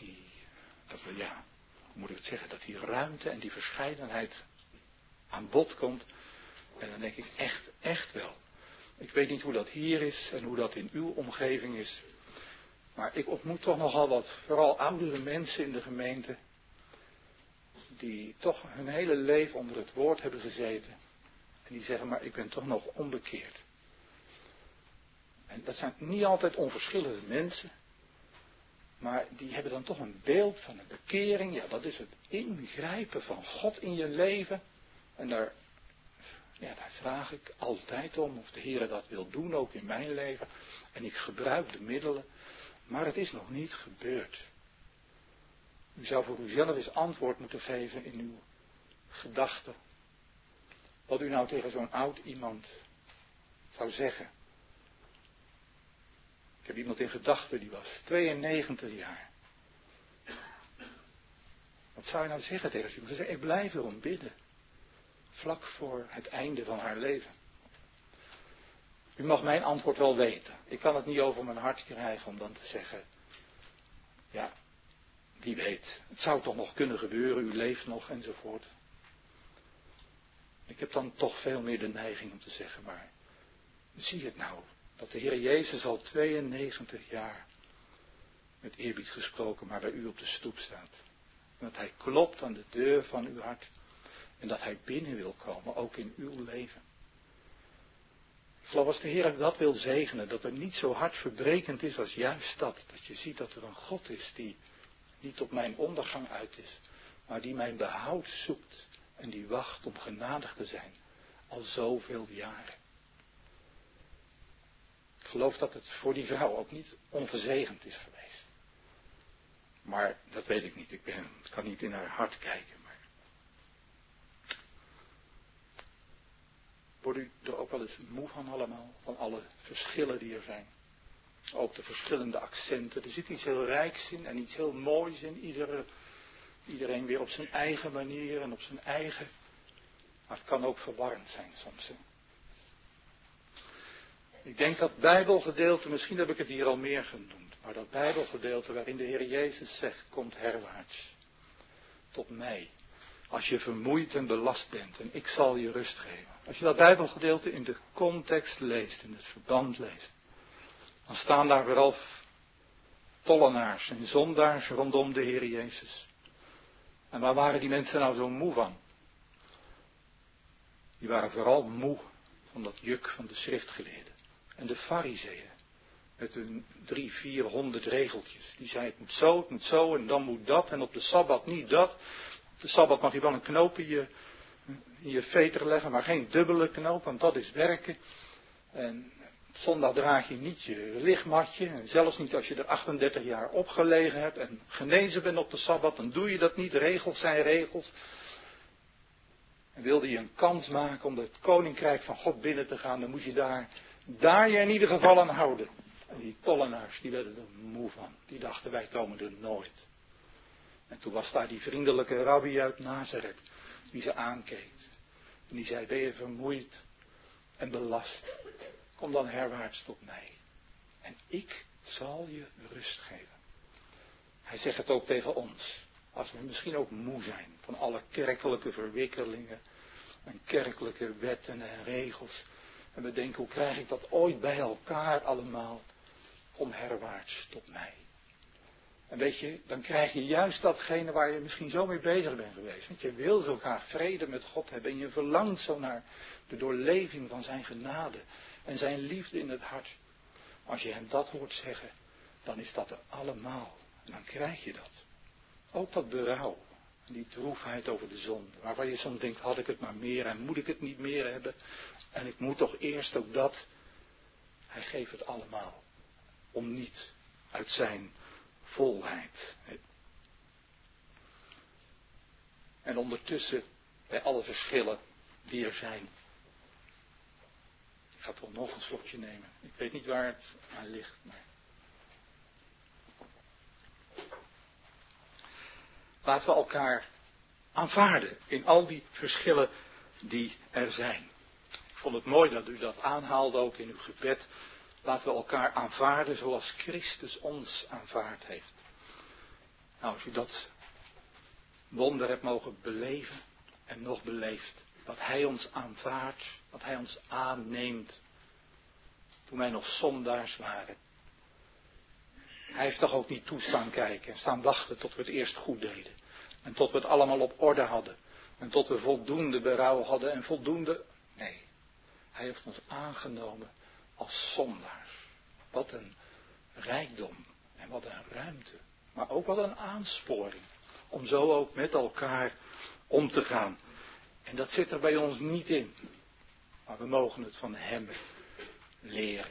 dat die ruimte en die verscheidenheid aan bod komt? En dan denk ik echt wel. Ik weet niet hoe dat hier is en hoe dat in uw omgeving is. Maar ik ontmoet toch nogal wat, vooral oudere mensen in de gemeente, die toch hun hele leven onder het woord hebben gezeten. En die zeggen, maar ik ben toch nog onbekeerd. En dat zijn niet altijd onverschillende mensen. Maar die hebben dan toch een beeld van een bekering. Ja, dat is het ingrijpen van God in je leven. En daar vraag ik altijd om of de Heer dat wil doen, ook in mijn leven. En ik gebruik de middelen. Maar het is nog niet gebeurd. U zou voor uzelf eens antwoord moeten geven in uw gedachten. Wat u nou tegen zo'n oud iemand zou zeggen. Ik heb iemand in gedachten, die was 92 jaar. Wat zou je nou zeggen tegen ze? Ze zei, ik blijf erom bidden. Vlak voor het einde van haar leven. U mag mijn antwoord wel weten. Ik kan het niet over mijn hart krijgen om dan te zeggen, ja, wie weet. Het zou toch nog kunnen gebeuren, u leeft nog enzovoort. Ik heb dan toch veel meer de neiging om te zeggen, maar zie het nou. Dat de Heer Jezus al 92 jaar, met eerbied gesproken, maar bij u op de stoep staat. En dat Hij klopt aan de deur van uw hart. En dat Hij binnen wil komen, ook in uw leven. Ik geloof als de Heer dat wil zegenen, dat er niet zo hartverbrekend is als juist dat. Dat je ziet dat er een God is die niet op mijn ondergang uit is, maar die mijn behoud zoekt en die wacht om genadig te zijn. Al zoveel jaren. Ik geloof dat het voor die vrouw ook niet ongezegend is geweest. Maar dat weet ik niet. Ik kan niet in haar hart kijken. Maar wordt u er ook wel eens moe van allemaal? Van alle verschillen die er zijn. Ook de verschillende accenten. Er zit iets heel rijks in en iets heel moois in. Iedereen weer op zijn eigen manier en op zijn eigen. Maar het kan ook verwarrend zijn soms. Hè? Ik denk dat Bijbelgedeelte, misschien heb ik het hier al meer genoemd, maar dat Bijbelgedeelte waarin de Heer Jezus zegt, komt herwaarts tot mij. Als je vermoeid en belast bent en ik zal je rust geven. Als je dat Bijbelgedeelte in de context leest, in het verband leest, dan staan daar vooral tollenaars en zondaars rondom de Heer Jezus. En waar waren die mensen nou zo moe van? Die waren vooral moe van dat juk van de schriftgeleerden. En de farizeeën, met hun 300-400 regeltjes. Die zei het moet zo en dan moet dat en op de Sabbat niet dat. Op de Sabbat mag je wel een knoop in je veter leggen, maar geen dubbele knoop, want dat is werken. En op zondag draag je niet je lichtmatje. En zelfs niet als je er 38 jaar opgelegen hebt en genezen bent op de Sabbat, dan doe je dat niet. Regels zijn regels. En wilde je een kans maken om het koninkrijk van God binnen te gaan, dan moest je daar je in ieder geval aan houden. En die tollenaars, die werden er moe van. Die dachten, wij komen er nooit. En toen was daar die vriendelijke rabbi uit Nazareth, die ze aankeek. En die zei, ben je vermoeid en belast? Kom dan herwaarts tot mij. En ik zal je rust geven. Hij zegt het ook tegen ons. Als we misschien ook moe zijn van alle kerkelijke verwikkelingen en kerkelijke wetten en regels. En we denken, hoe krijg ik dat ooit bij elkaar allemaal? Kom herwaarts tot mij. En weet je, dan krijg je juist datgene waar je misschien zo mee bezig bent geweest. Want je wil zo graag vrede met God hebben. En je verlangt zo naar de doorleving van zijn genade. En zijn liefde in het hart. Als je hem dat hoort zeggen, dan is dat er allemaal. En dan krijg je dat. Ook dat berouw. Die droefheid over de zonde. Waarvan je soms denkt, had ik het maar meer en moet ik het niet meer hebben. En ik moet toch eerst ook dat. Hij geeft het allemaal. Om niet uit zijn volheid. En ondertussen, bij alle verschillen die er zijn. Ik ga toch nog een slokje nemen. Ik weet niet waar het aan ligt. Maar... laten we elkaar aanvaarden in al die verschillen die er zijn. Ik vond het mooi dat u dat aanhaalde ook in uw gebed. Laten we elkaar aanvaarden zoals Christus ons aanvaard heeft. Nou, als u dat wonder hebt mogen beleven en nog beleeft. Dat hij ons aanvaardt, dat hij ons aanneemt. Toen wij nog zondaars waren. Hij heeft toch ook niet toestaan kijken en staan wachten tot we het eerst goed deden. En tot we het allemaal op orde hadden. En tot we voldoende berouw hadden en voldoende... Nee, hij heeft ons aangenomen als zondaars. Wat een rijkdom en wat een ruimte. Maar ook wat een aansporing. Om zo ook met elkaar om te gaan. En dat zit er bij ons niet in. Maar we mogen het van hem leren.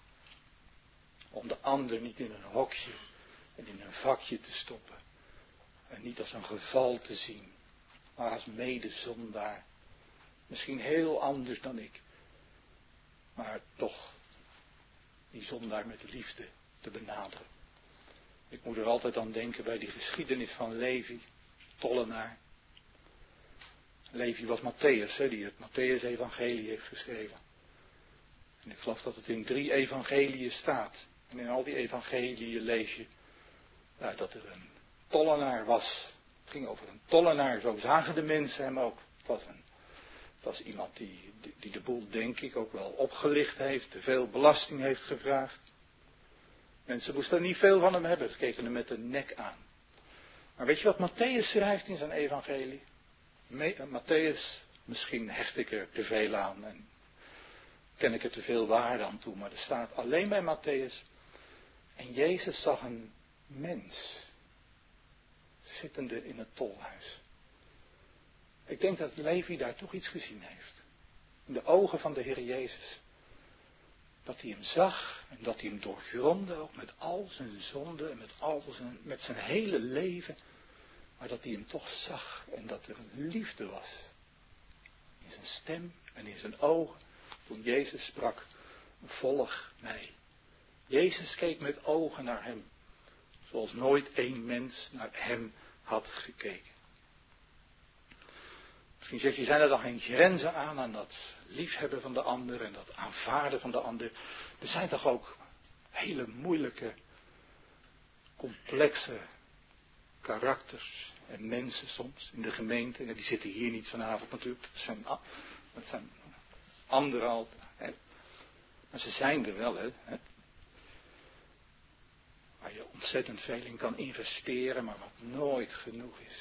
Om de ander niet in een hokje en in een vakje te stoppen. En niet als een geval te zien. Maar als medezondaar. Misschien heel anders dan ik. Maar toch die zondaar met liefde te benaderen. Ik moet er altijd aan denken bij die geschiedenis van Levi, tollenaar. Levi was Matthäus, die het Matthäus-evangelie heeft geschreven. En ik geloof dat het in 3 evangeliën staat. En in al die evangeliën lees je dat er een tollenaar was. Het ging over een tollenaar, zo zagen de mensen hem ook. Het was iemand die de boel, denk ik, ook wel opgelicht heeft, te veel belasting heeft gevraagd. Mensen moesten er niet veel van hem hebben, ze keken hem met de nek aan. Maar weet je wat Matthäus schrijft in zijn evangelie? Matthäus, misschien hecht ik er te veel aan en ken ik er te veel waarde aan toe, maar er staat alleen bij Matthäus. En Jezus zag een mens zittende in het tolhuis. Ik denk dat Levi daar toch iets gezien heeft. In de ogen van de Heer Jezus. Dat hij hem zag en dat hij hem doorgrondde, ook met al zijn zonden en met zijn hele leven. Maar dat hij hem toch zag en dat er een liefde was. In zijn stem en in zijn ogen. Toen Jezus sprak, volg mij. Jezus keek met ogen naar hem. Zoals nooit één mens naar hem had gekeken. Misschien zeg je, zijn er dan geen grenzen aan dat liefhebben van de ander en dat aanvaarden van de ander. Er zijn toch ook hele moeilijke, complexe karakters en mensen soms in de gemeente. En die zitten hier niet vanavond natuurlijk, dat zijn anderen altijd. Hè. Maar ze zijn er wel, hè. Waar je ontzettend veel in kan investeren, maar wat nooit genoeg is.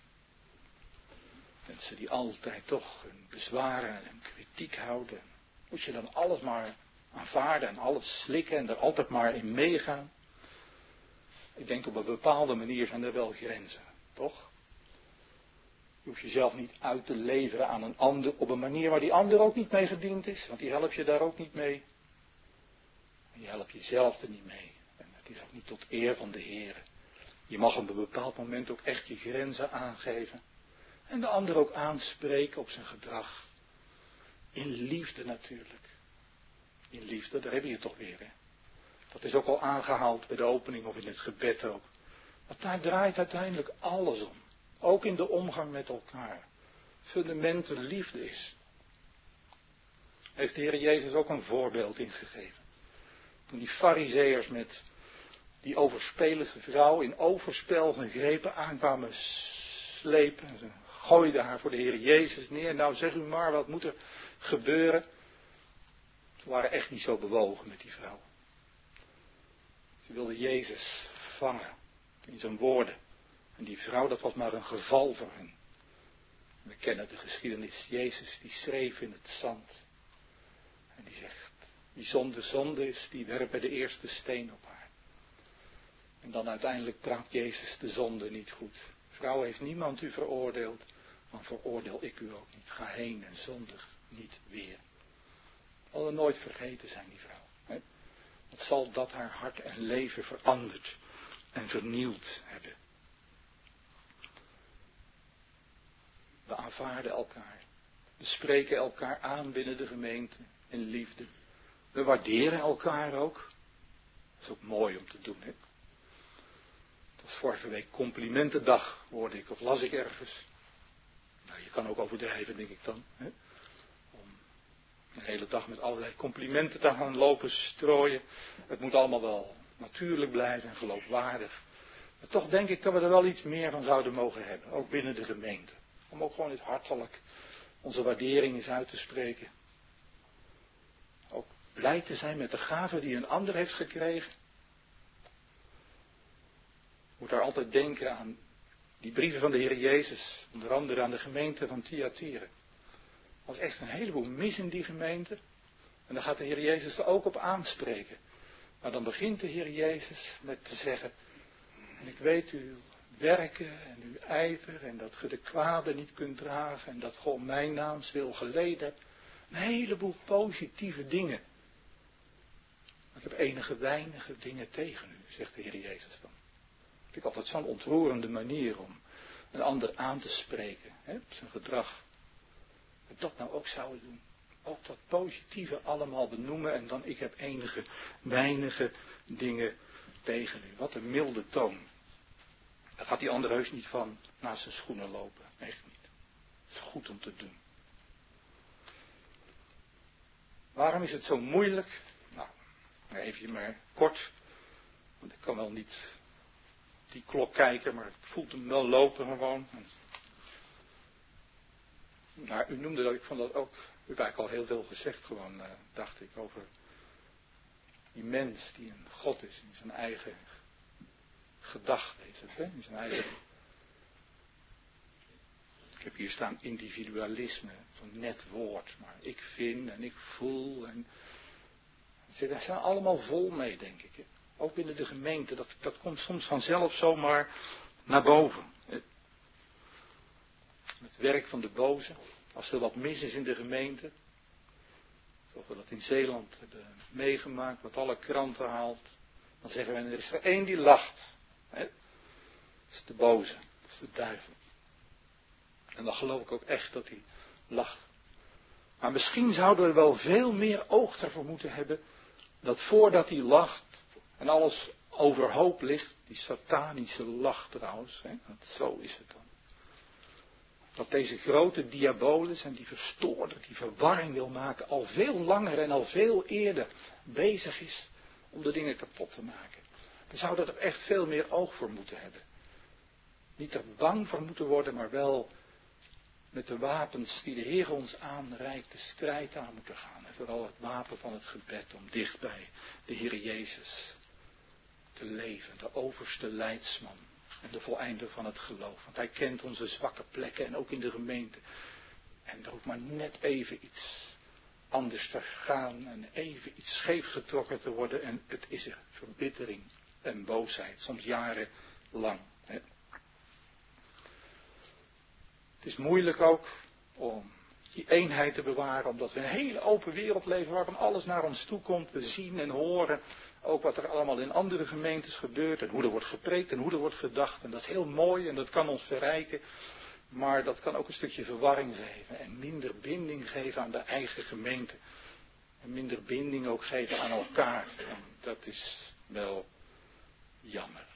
Mensen die altijd toch hun bezwaren en kritiek houden. Moet je dan alles maar aanvaarden en alles slikken en er altijd maar in meegaan? Ik denk op een bepaalde manier zijn er wel grenzen, toch? Je hoeft jezelf niet uit te leveren aan een ander op een manier waar die ander ook niet mee gediend is. Want die help je daar ook niet mee. En je helpt jezelf er niet mee. En het is ook niet tot eer van de Heer. Je mag op een bepaald moment ook echt je grenzen aangeven. En de ander ook aanspreken op zijn gedrag. In liefde natuurlijk. In liefde, daar heb je het toch weer. Hè? Dat is ook al aangehaald bij de opening of in het gebed ook. Want daar draait uiteindelijk alles om. Ook in de omgang met elkaar. Fundamenten liefde is. Heeft de Heer Jezus ook een voorbeeld ingegeven. Toen die farizeeërs met die overspelige vrouw in overspel gegrepen aankwamen slepen. Ze gooiden haar voor de Heer Jezus neer. Nou zeg u maar, wat moet er gebeuren? Ze waren echt niet zo bewogen met die vrouw. Ze wilden Jezus vangen. in zijn woorden. En die vrouw, dat was maar een geval voor hen. We kennen de geschiedenis. Jezus die schreef in het zand. En die zegt, wie zonder zonde is, die werpen de eerste steen op haar. En dan uiteindelijk praat Jezus de zonde niet goed. Vrouw, heeft niemand u veroordeeld, dan veroordeel ik u ook niet. Ga heen en zondig niet weer. Zal er nooit vergeten zijn, die vrouw. Hè? Wat zal dat haar hart en leven veranderd en vernieuwd hebben. We aanvaarden elkaar. We spreken elkaar aan binnen de gemeente in liefde. We waarderen elkaar ook. Dat is ook mooi om te doen, hè. Het was vorige week complimentendag, hoorde ik of las ik ergens. Nou, je kan ook overdrijven, denk ik dan. Hè? Om een hele dag met allerlei complimenten te gaan lopen strooien. Het moet allemaal wel natuurlijk blijven en geloofwaardig. Maar toch denk ik dat we er wel iets meer van zouden mogen hebben, ook binnen de gemeente. Om ook gewoon eens hartelijk onze waardering eens uit te spreken. Ook blij te zijn met de gave die een ander heeft gekregen. Ik moet daar altijd denken aan die brieven van de Heer Jezus. Onder andere aan de gemeente van Thyatira. Er was echt een heleboel mis in die gemeente. En daar gaat de Heer Jezus er ook op aanspreken. Maar dan begint de Heer Jezus met te zeggen. En ik weet uw werken en uw ijver. En dat ge de kwade niet kunt dragen. En dat ge om mijn naams wil geleden hebt. Een heleboel positieve dingen. Maar ik heb enige weinige dingen tegen u, zegt de Heer Jezus dan. Ik vind altijd zo'n ontroerende manier om een ander aan te spreken, hè, op zijn gedrag. Dat dat nou ook zouden doen. Ook dat positieve allemaal benoemen en dan ik heb enige weinige dingen tegen u. Wat een milde toon. Daar gaat die ander heus niet van naast zijn schoenen lopen. Echt niet. Het is goed om te doen. Waarom is het zo moeilijk? Nou, even maar kort. Want ik kan wel niet die klok kijken, maar ik voel hem wel lopen gewoon. Nou, u noemde dat, ik vond dat ook, u hebt eigenlijk al heel veel gezegd gewoon, dacht ik, over die mens die een God is in zijn eigen gedachte, is het, hè? In zijn eigen. Ik heb hier staan individualisme, zo'n net woord, maar ik vind en ik voel en daar zijn allemaal vol mee, denk ik. Hè? Ook binnen de gemeente, dat komt soms vanzelf zomaar naar boven. Het werk van de boze, als er wat mis is in de gemeente, zoals we dat in Zeeland hebben meegemaakt, wat alle kranten haalt, dan zeggen we, er is er één die lacht. Hè? Dat is de boze, dat is de duivel. En dan geloof ik ook echt dat hij lacht. Maar misschien zouden we wel veel meer oog ervoor moeten hebben, dat voordat hij lacht en alles overhoop ligt, die satanische lach trouwens, hè, want zo is het dan. Dat deze grote diabolus en die verstoorder, die verwarring wil maken, al veel langer en al veel eerder bezig is om de dingen kapot te maken. We zouden er echt veel meer oog voor moeten hebben. Niet er bang voor moeten worden, maar wel met de wapens die de Heer ons aanreikt de strijd aan moeten gaan. En vooral het wapen van het gebed om dicht bij de Heer Jezus te leven. De overste leidsman en de voleinder van het geloof. Want hij kent onze zwakke plekken en ook in de gemeente. En er hoeft maar net even iets anders te gaan en even iets scheef getrokken te worden. En het is er verbittering en boosheid, soms jarenlang. Hè. Het is moeilijk ook om die eenheid te bewaren, omdat we in een hele open wereld leven waarvan alles naar ons toe komt. We zien en horen ook wat er allemaal in andere gemeentes gebeurt en hoe er wordt gepreekt en hoe er wordt gedacht. En dat is heel mooi en dat kan ons verrijken, maar dat kan ook een stukje verwarring geven en minder binding geven aan de eigen gemeente. En minder binding ook geven aan elkaar. En dat is wel jammer.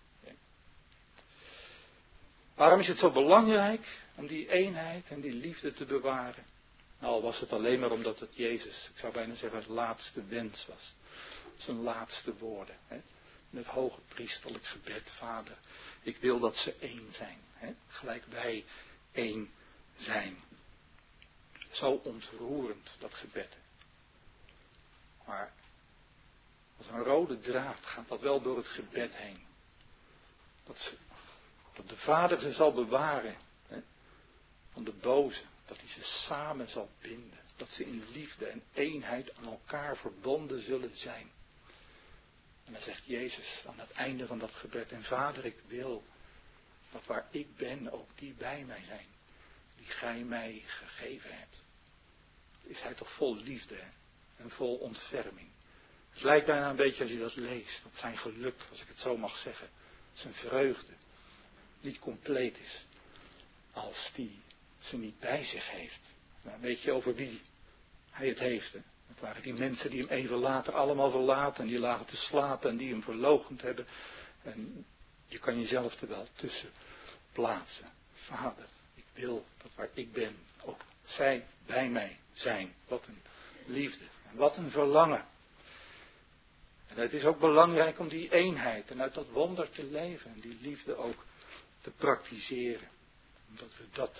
Waarom is het zo belangrijk om die eenheid en die liefde te bewaren? Nou, al was het alleen maar omdat het Jezus, ik zou bijna zeggen, het laatste wens was. Zijn laatste woorden. Hè? In het hoge priesterlijk gebed, Vader, ik wil dat ze één zijn. Hè? Gelijk wij één zijn. Zo ontroerend, dat gebed. Maar als een rode draad gaat dat wel door het gebed heen. Dat de Vader ze zal bewaren, hè, van de boze. Dat hij ze samen zal binden. Dat ze in liefde en eenheid aan elkaar verbonden zullen zijn. En dan zegt Jezus aan het einde van dat gebed: en Vader, ik wil dat waar ik ben ook die bij mij zijn. Die gij mij gegeven hebt. Is hij toch vol liefde, hè? En vol ontferming. Het lijkt bijna een beetje, als je dat leest, dat zijn geluk, als ik het zo mag zeggen, zijn vreugde niet compleet is als die ze niet bij zich heeft. Nou, weet je over wie hij het heeft? Hè? Het waren die mensen die hem even later allemaal verlaten en die lagen te slapen en die hem verloochend hebben. En je kan jezelf er wel tussen plaatsen. Vader, ik wil dat waar ik ben ook zij bij mij zijn. Wat een liefde en wat een verlangen. En het is ook belangrijk om die eenheid en uit dat wonder te leven en die liefde ook te praktiseren. Omdat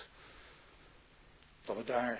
dat we daar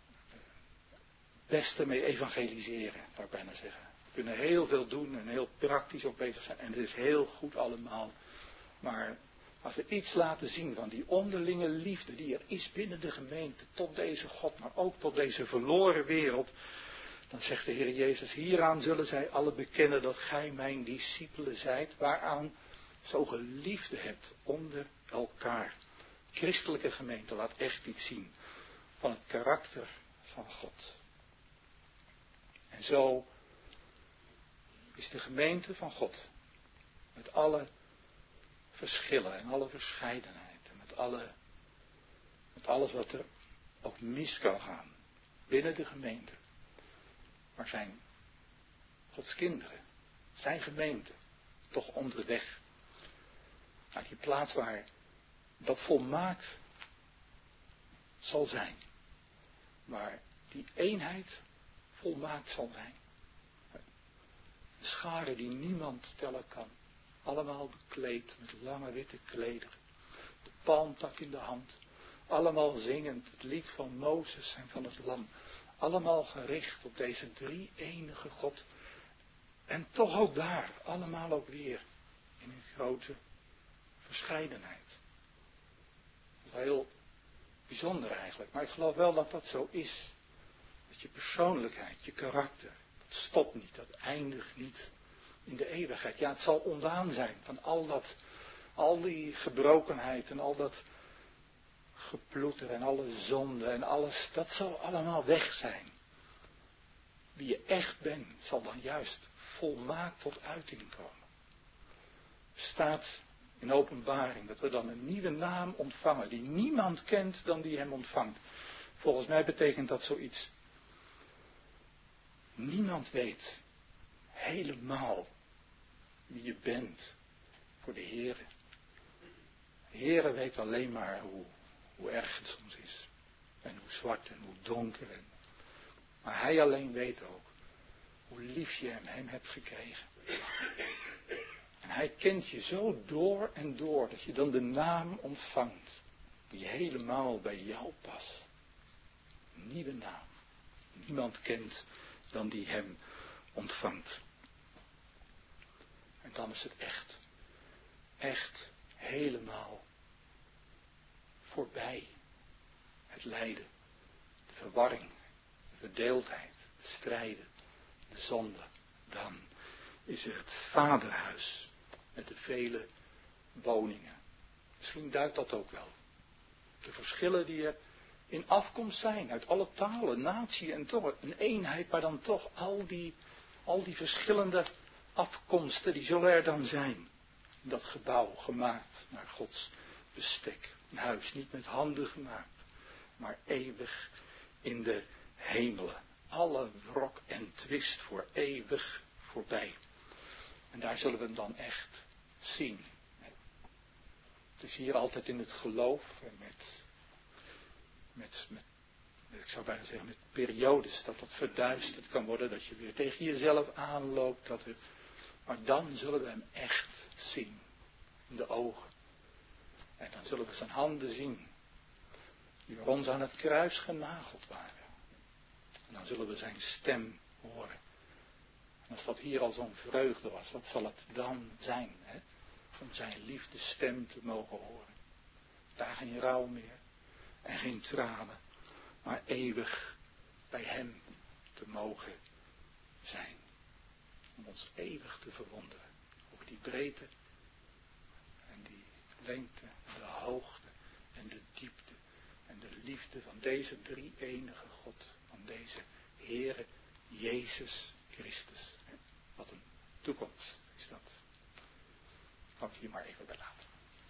het beste mee evangeliseren, zou ik bijna zeggen. We kunnen heel veel doen en heel praktisch ook bezig zijn. En het is heel goed allemaal. Maar als we iets laten zien van die onderlinge liefde die er is binnen de gemeente, tot deze God, maar ook tot deze verloren wereld, dan zegt de Heer Jezus: hieraan zullen zij alle bekennen dat gij mijn discipelen zijt, waaraan zo geliefde hebt onder elkaar. Christelijke gemeente laat echt iets zien van het karakter van God. En zo is de gemeente van God, met alle verschillen en alle verscheidenheid, en met alles wat er ook mis kan gaan binnen de gemeente. Maar zijn Gods kinderen, zijn gemeente, toch onderweg naar die plaats waar dat volmaakt zal zijn. Waar die eenheid volmaakt zal zijn. Een schare die niemand tellen kan. Allemaal bekleed met lange witte klederen. De palmtak in de hand. Allemaal zingend het lied van Mozes en van het Lam. Allemaal gericht op deze drie enige God. En toch ook daar, allemaal ook weer in een grote verscheidenheid. Dat is heel bijzonder eigenlijk. Maar ik geloof wel dat dat zo is. Dat je persoonlijkheid, je karakter, dat stopt niet, dat eindigt niet in de eeuwigheid. Ja, het zal ontdaan zijn van al die gebrokenheid en al dat geploeter en alle zonde en alles, dat zal allemaal weg zijn. Wie je echt bent, zal dan juist volmaakt tot uiting komen. Er staat in Openbaring dat we dan een nieuwe naam ontvangen, die niemand kent dan die hem ontvangt. Volgens mij betekent dat zoiets. Niemand weet helemaal wie je bent voor de Heere. De Heere weet alleen maar hoe erg het soms is. En hoe zwart en hoe donker. Maar hij alleen weet ook hoe lief je hem hebt gekregen. En hij kent je zo door en door dat je dan de naam ontvangt die helemaal bij jou past. Een nieuwe naam. Niemand kent dan die hem ontvangt. En dan is het echt helemaal voorbij. Het lijden, de verwarring, de verdeeldheid, het strijden, de zonde. Dan is er het vaderhuis met de vele woningen. Misschien duidt dat ook wel. De verschillen die er in afkomst zijn, uit alle talen, natie en toch een eenheid, maar dan toch al die verschillende afkomsten, die zullen er dan zijn. In dat gebouw gemaakt naar Gods bestek. Een huis niet met handen gemaakt, maar eeuwig in de hemelen. Alle wrok en twist voor eeuwig voorbij. En daar zullen we hem dan echt zien. Het is hier altijd in het geloof en met ik zou bijna zeggen met periodes, dat verduisterd kan worden, dat je weer tegen jezelf aanloopt, maar dan zullen we hem echt zien, in de ogen. En dan zullen we zijn handen zien, die voor ons aan het kruis genageld waren. En dan zullen we zijn stem horen. En als dat hier al zo'n vreugde was, wat zal het dan zijn, hè? om zijn liefdesstem te mogen horen. Daar geen rouw meer en geen tranen, maar eeuwig bij hem te mogen zijn. Om ons eeuwig te verwonderen over die breedte en die lengte en de hoogte en de diepte en de liefde van deze drie enige God, van deze Heere Jezus Christus. Wat een toekomst is dat. Kan ik hier maar even bij laten.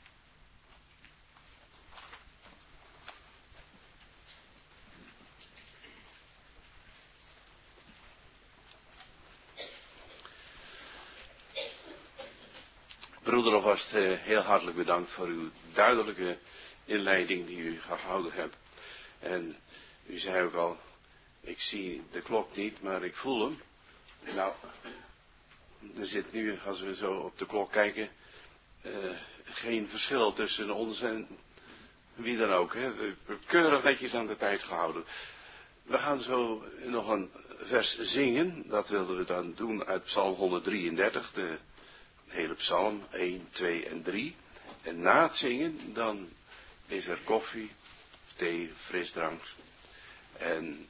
Broeder, alvast heel hartelijk bedankt voor uw duidelijke inleiding die u gehouden hebt. En u zei ook al, ik zie de klok niet, maar ik voel hem. Nou, er zit nu, als we zo op de klok kijken, geen verschil tussen ons en wie dan ook. Hè. We hebben keurig netjes aan de tijd gehouden. We gaan zo nog een vers zingen. Dat wilden we dan doen uit Psalm 133, de hele psalm, 1, 2 en 3. En na het zingen, dan is er koffie, thee, frisdrank. En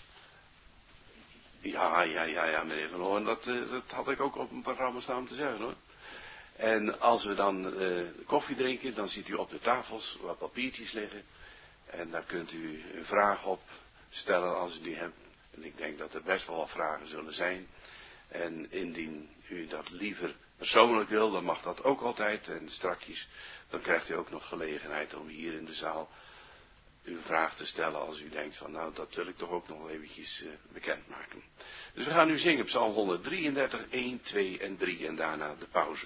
ja, meneer Van Hoorn, dat had ik ook op een programma staan te zeggen, hoor. En als we dan koffie drinken, dan ziet u op de tafels wat papiertjes liggen. En daar kunt u een vraag op stellen als u die hebt. En ik denk dat er best wel wat vragen zullen zijn. En indien u dat liever persoonlijk wil, dan mag dat ook altijd. En strakjes, dan krijgt u ook nog gelegenheid om hier in de zaal uw vraag te stellen als u denkt van nou, dat wil ik toch ook nog eventjes bekendmaken. Dus we gaan nu zingen Psalm 133, 1, 2 en 3 en daarna de pauze.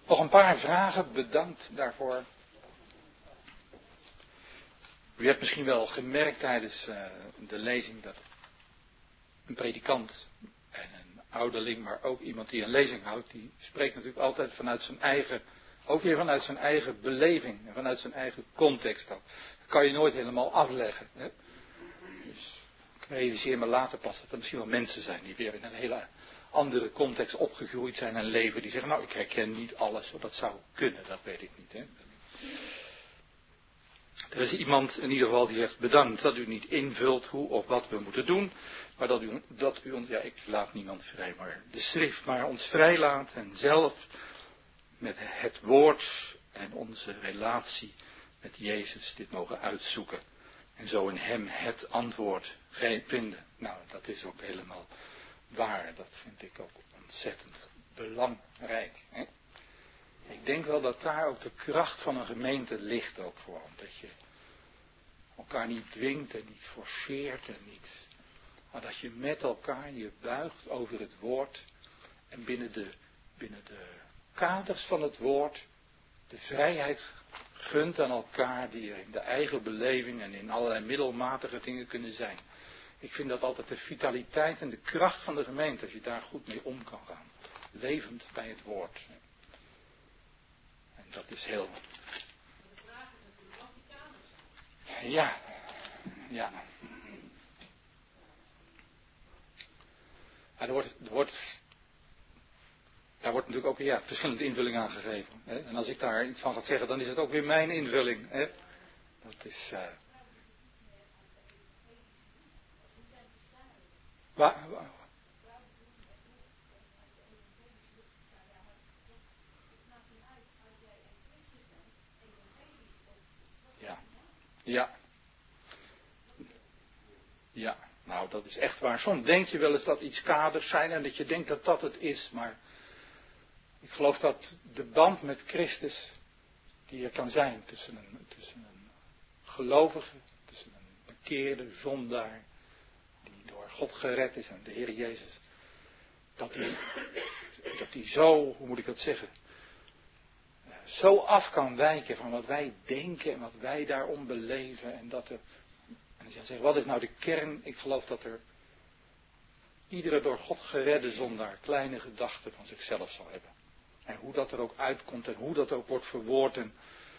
Nog een paar vragen, bedankt daarvoor. U hebt misschien wel gemerkt tijdens de lezing dat een predikant en een ouderling, maar ook iemand die een lezing houdt, die spreekt natuurlijk altijd vanuit zijn eigen, ook weer vanuit zijn eigen beleving en vanuit zijn eigen context. Dat kan je nooit helemaal afleggen. Hè? Dus ik realiseer me later pas dat er misschien wel mensen zijn die weer in een hele andere context opgegroeid zijn en leven. Die zeggen, nou ik herken niet alles, dat zou kunnen, dat weet ik niet. Hè? Er is iemand in ieder geval die zegt, bedankt dat u niet invult hoe of wat we moeten doen. Maar dat u ons, ja ik laat niemand vrij, maar de schrift maar ons vrijlaat. En zelf met het woord en onze relatie met Jezus dit mogen uitzoeken. En zo in hem het antwoord vinden. Nou, dat is ook helemaal waar. Dat vind ik ook ontzettend belangrijk. Hè? Ik denk wel dat daar ook de kracht van een gemeente ligt ook voor. Dat je elkaar niet dwingt en niet forceert en niet. Maar dat je met elkaar je buigt over het woord. En binnen de kaders van het woord de vrijheid gunt aan elkaar die er in de eigen beleving en in allerlei middelmatige dingen kunnen zijn. Ik vind dat altijd de vitaliteit en de kracht van de gemeente, als je daar goed mee om kan gaan. Levend bij het woord. En dat is heel... Ja. Daar wordt natuurlijk ook weer verschillende invullingen aan gegeven. Hè? En als ik daar iets van ga zeggen, dan is het ook weer mijn invulling. Hè? Dat is... Ja, nou dat is echt waar. Soms denk je wel eens dat iets kaders zijn en dat je denkt dat dat het is. Maar ik geloof dat de band met Christus die er kan zijn tussen een gelovige, tussen een bekeerde zondaar die door God gered is en de Heer Jezus. Dat die zo, hoe moet ik dat zeggen, zo af kan wijken van wat wij denken en wat wij daarom beleven. En dat er, en als je zegt, wat is nou de kern? Ik geloof dat er iedere door God geredde zondaar kleine gedachten van zichzelf zal hebben. En hoe dat er ook uitkomt en hoe dat ook wordt verwoord. En,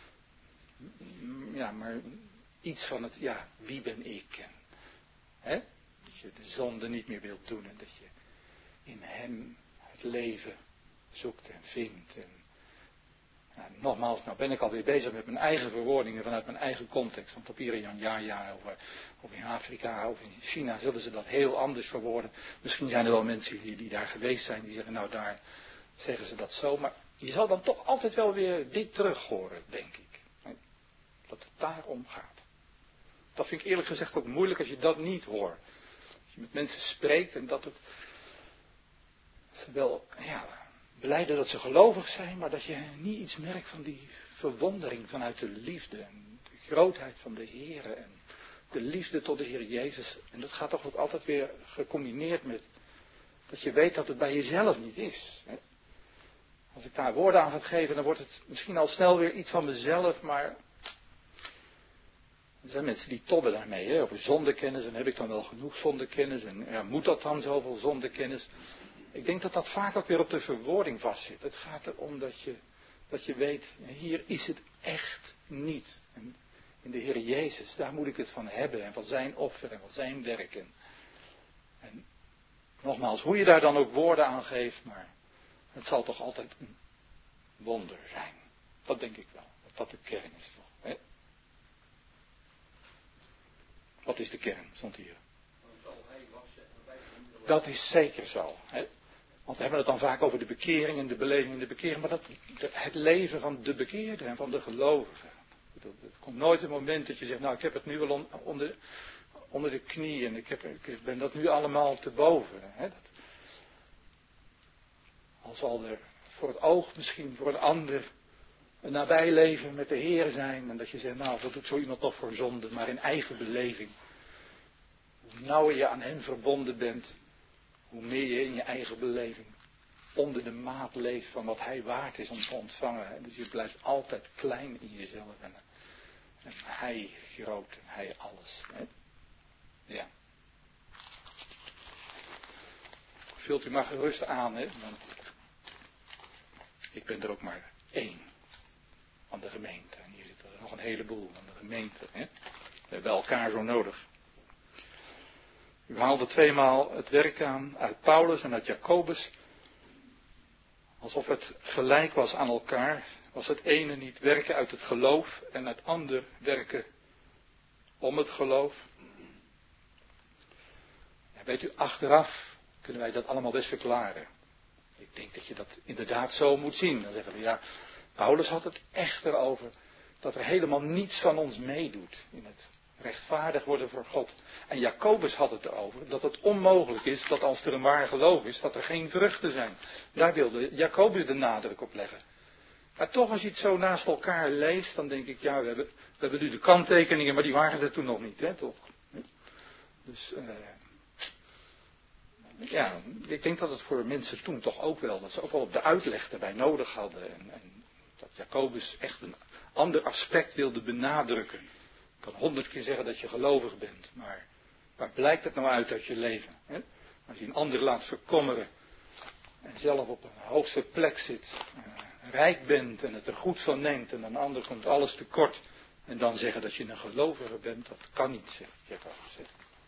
ja, maar iets van het, ja, wie ben ik? En, dat je de zonde niet meer wilt doen en dat je in hem het leven zoekt en vindt. En, nou, nogmaals, nou ben ik alweer bezig met mijn eigen verwoordingen vanuit mijn eigen context. Want op Irian Jaya of in Afrika of in China zullen ze dat heel anders verwoorden. Misschien zijn er wel mensen die daar geweest zijn die zeggen, nou daar zeggen ze dat zo. Maar je zal dan toch altijd wel weer dit terug horen, denk ik. Dat het daarom gaat. Dat vind ik eerlijk gezegd ook moeilijk als je dat niet hoort. Als je met mensen spreekt en dat ze wel, blijden dat ze gelovig zijn, maar dat je niet iets merkt van die verwondering vanuit de liefde en de grootheid van de Heer en de liefde tot de Heer Jezus. En dat gaat toch ook altijd weer gecombineerd met dat je weet dat het bij jezelf niet is. Hè? Als ik daar woorden aan ga geven, dan wordt het misschien al snel weer iets van mezelf, maar er zijn mensen die tobben daarmee, hè, over zondekennis. En heb ik dan wel genoeg zondekennis? En moet dat dan zoveel zondekennis? Ik denk dat dat vaak ook weer op de verwoording vastzit. Het gaat erom dat je weet, hier is het echt niet. En in de Heer Jezus, daar moet ik het van hebben. En van zijn offer en van zijn werken. En nogmaals, hoe je daar dan ook woorden aan geeft, maar het zal toch altijd een wonder zijn. Dat denk ik wel. Dat dat de kern is toch. Hè? Wat is de kern, stond hier. Dat is zeker zo. Hè? Want we hebben het dan vaak over de bekering en de beleving in de bekering. Maar het leven van de bekeerder en van de gelovige. Er komt nooit een moment dat je zegt, nou ik heb het nu wel onder de knie. En ik ben dat nu allemaal te boven. Hè? Al zal er voor het oog misschien voor een ander een nabijleven met de Heer zijn. En dat je zegt, nou wat doet zo iemand nog voor zonde. Maar in eigen beleving. Hoe nauwer je aan hem verbonden bent. Hoe meer je in je eigen beleving onder de maat leeft van wat hij waard is om te ontvangen. Hè? Dus je blijft altijd klein in jezelf. En hij groot en hij alles. Hè? Ja. Vult u maar gerust aan, hè? Want ik ben er ook maar één van de gemeente. En hier zitten er nog een heleboel van de gemeente. Hè? We hebben elkaar zo nodig. U haalde tweemaal het werk aan uit Paulus en uit Jacobus. Alsof het gelijk was aan elkaar. Was het ene niet werken uit het geloof en het ander werken om het geloof. Ja, weet u, achteraf kunnen wij dat allemaal best verklaren. Ik denk dat je dat inderdaad zo moet zien. Dan zeggen we, ja, Paulus had het echt erover dat er helemaal niets van ons meedoet in het rechtvaardig worden voor God. En Jacobus had het erover dat het onmogelijk is dat als er een waar geloof is, dat er geen vruchten zijn. Daar wilde Jacobus de nadruk op leggen. Maar toch, als je het zo naast elkaar leest, dan denk ik, ja, we hebben nu de kanttekeningen, maar die waren er toen nog niet, hè, toch? Dus, ja, ik denk dat het voor mensen toen toch ook wel, dat ze ook wel de uitleg erbij nodig hadden. En dat Jacobus echt een ander aspect wilde benadrukken. Ik kan 100 keer zeggen dat je gelovig bent, maar waar blijkt het nou uit uit je leven? Hè? Als je een ander laat verkommeren en zelf op een hoogste plek zit, rijk bent en het er goed van neemt en een ander komt alles tekort en dan zeggen dat je een gelovige bent, dat kan niet, zegt Jacobus.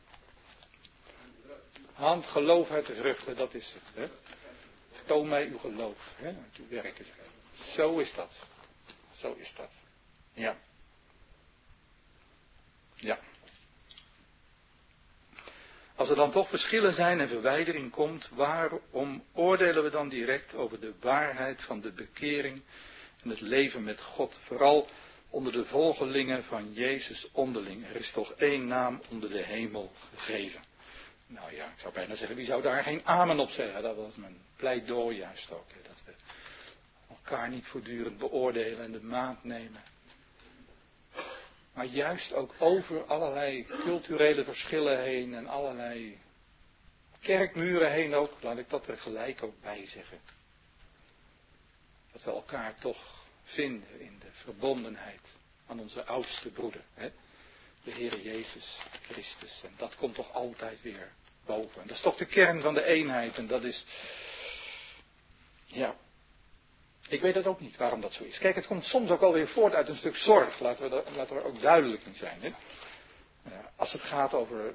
Hand geloof uit de vruchten, dat is het. Hè? Toon mij uw geloof, hè, uit uw werken. Zo is dat. Zo is dat. Ja. Ja. Als er dan toch verschillen zijn en verwijdering komt, waarom oordelen we dan direct over de waarheid van de bekering en het leven met God? Vooral onder de volgelingen van Jezus onderling. Er is toch één naam onder de hemel gegeven. Nou ja, ik zou bijna zeggen, wie zou daar geen amen op zeggen? Dat was mijn pleidooi juist ook. Hè, dat we elkaar niet voortdurend beoordelen en de maat nemen. Maar juist ook over allerlei culturele verschillen heen en allerlei kerkmuren heen ook, laat ik dat er gelijk ook bij zeggen. Dat we elkaar toch vinden in de verbondenheid aan onze oudste broeder, hè? De Heere Jezus Christus. En dat komt toch altijd weer boven. En dat is toch de kern van de eenheid. En dat is, ja, ik weet het ook niet waarom dat zo is. Kijk, het komt soms ook alweer voort uit een stuk zorg. Laten we er ook duidelijk in zijn. Hè? Als het gaat over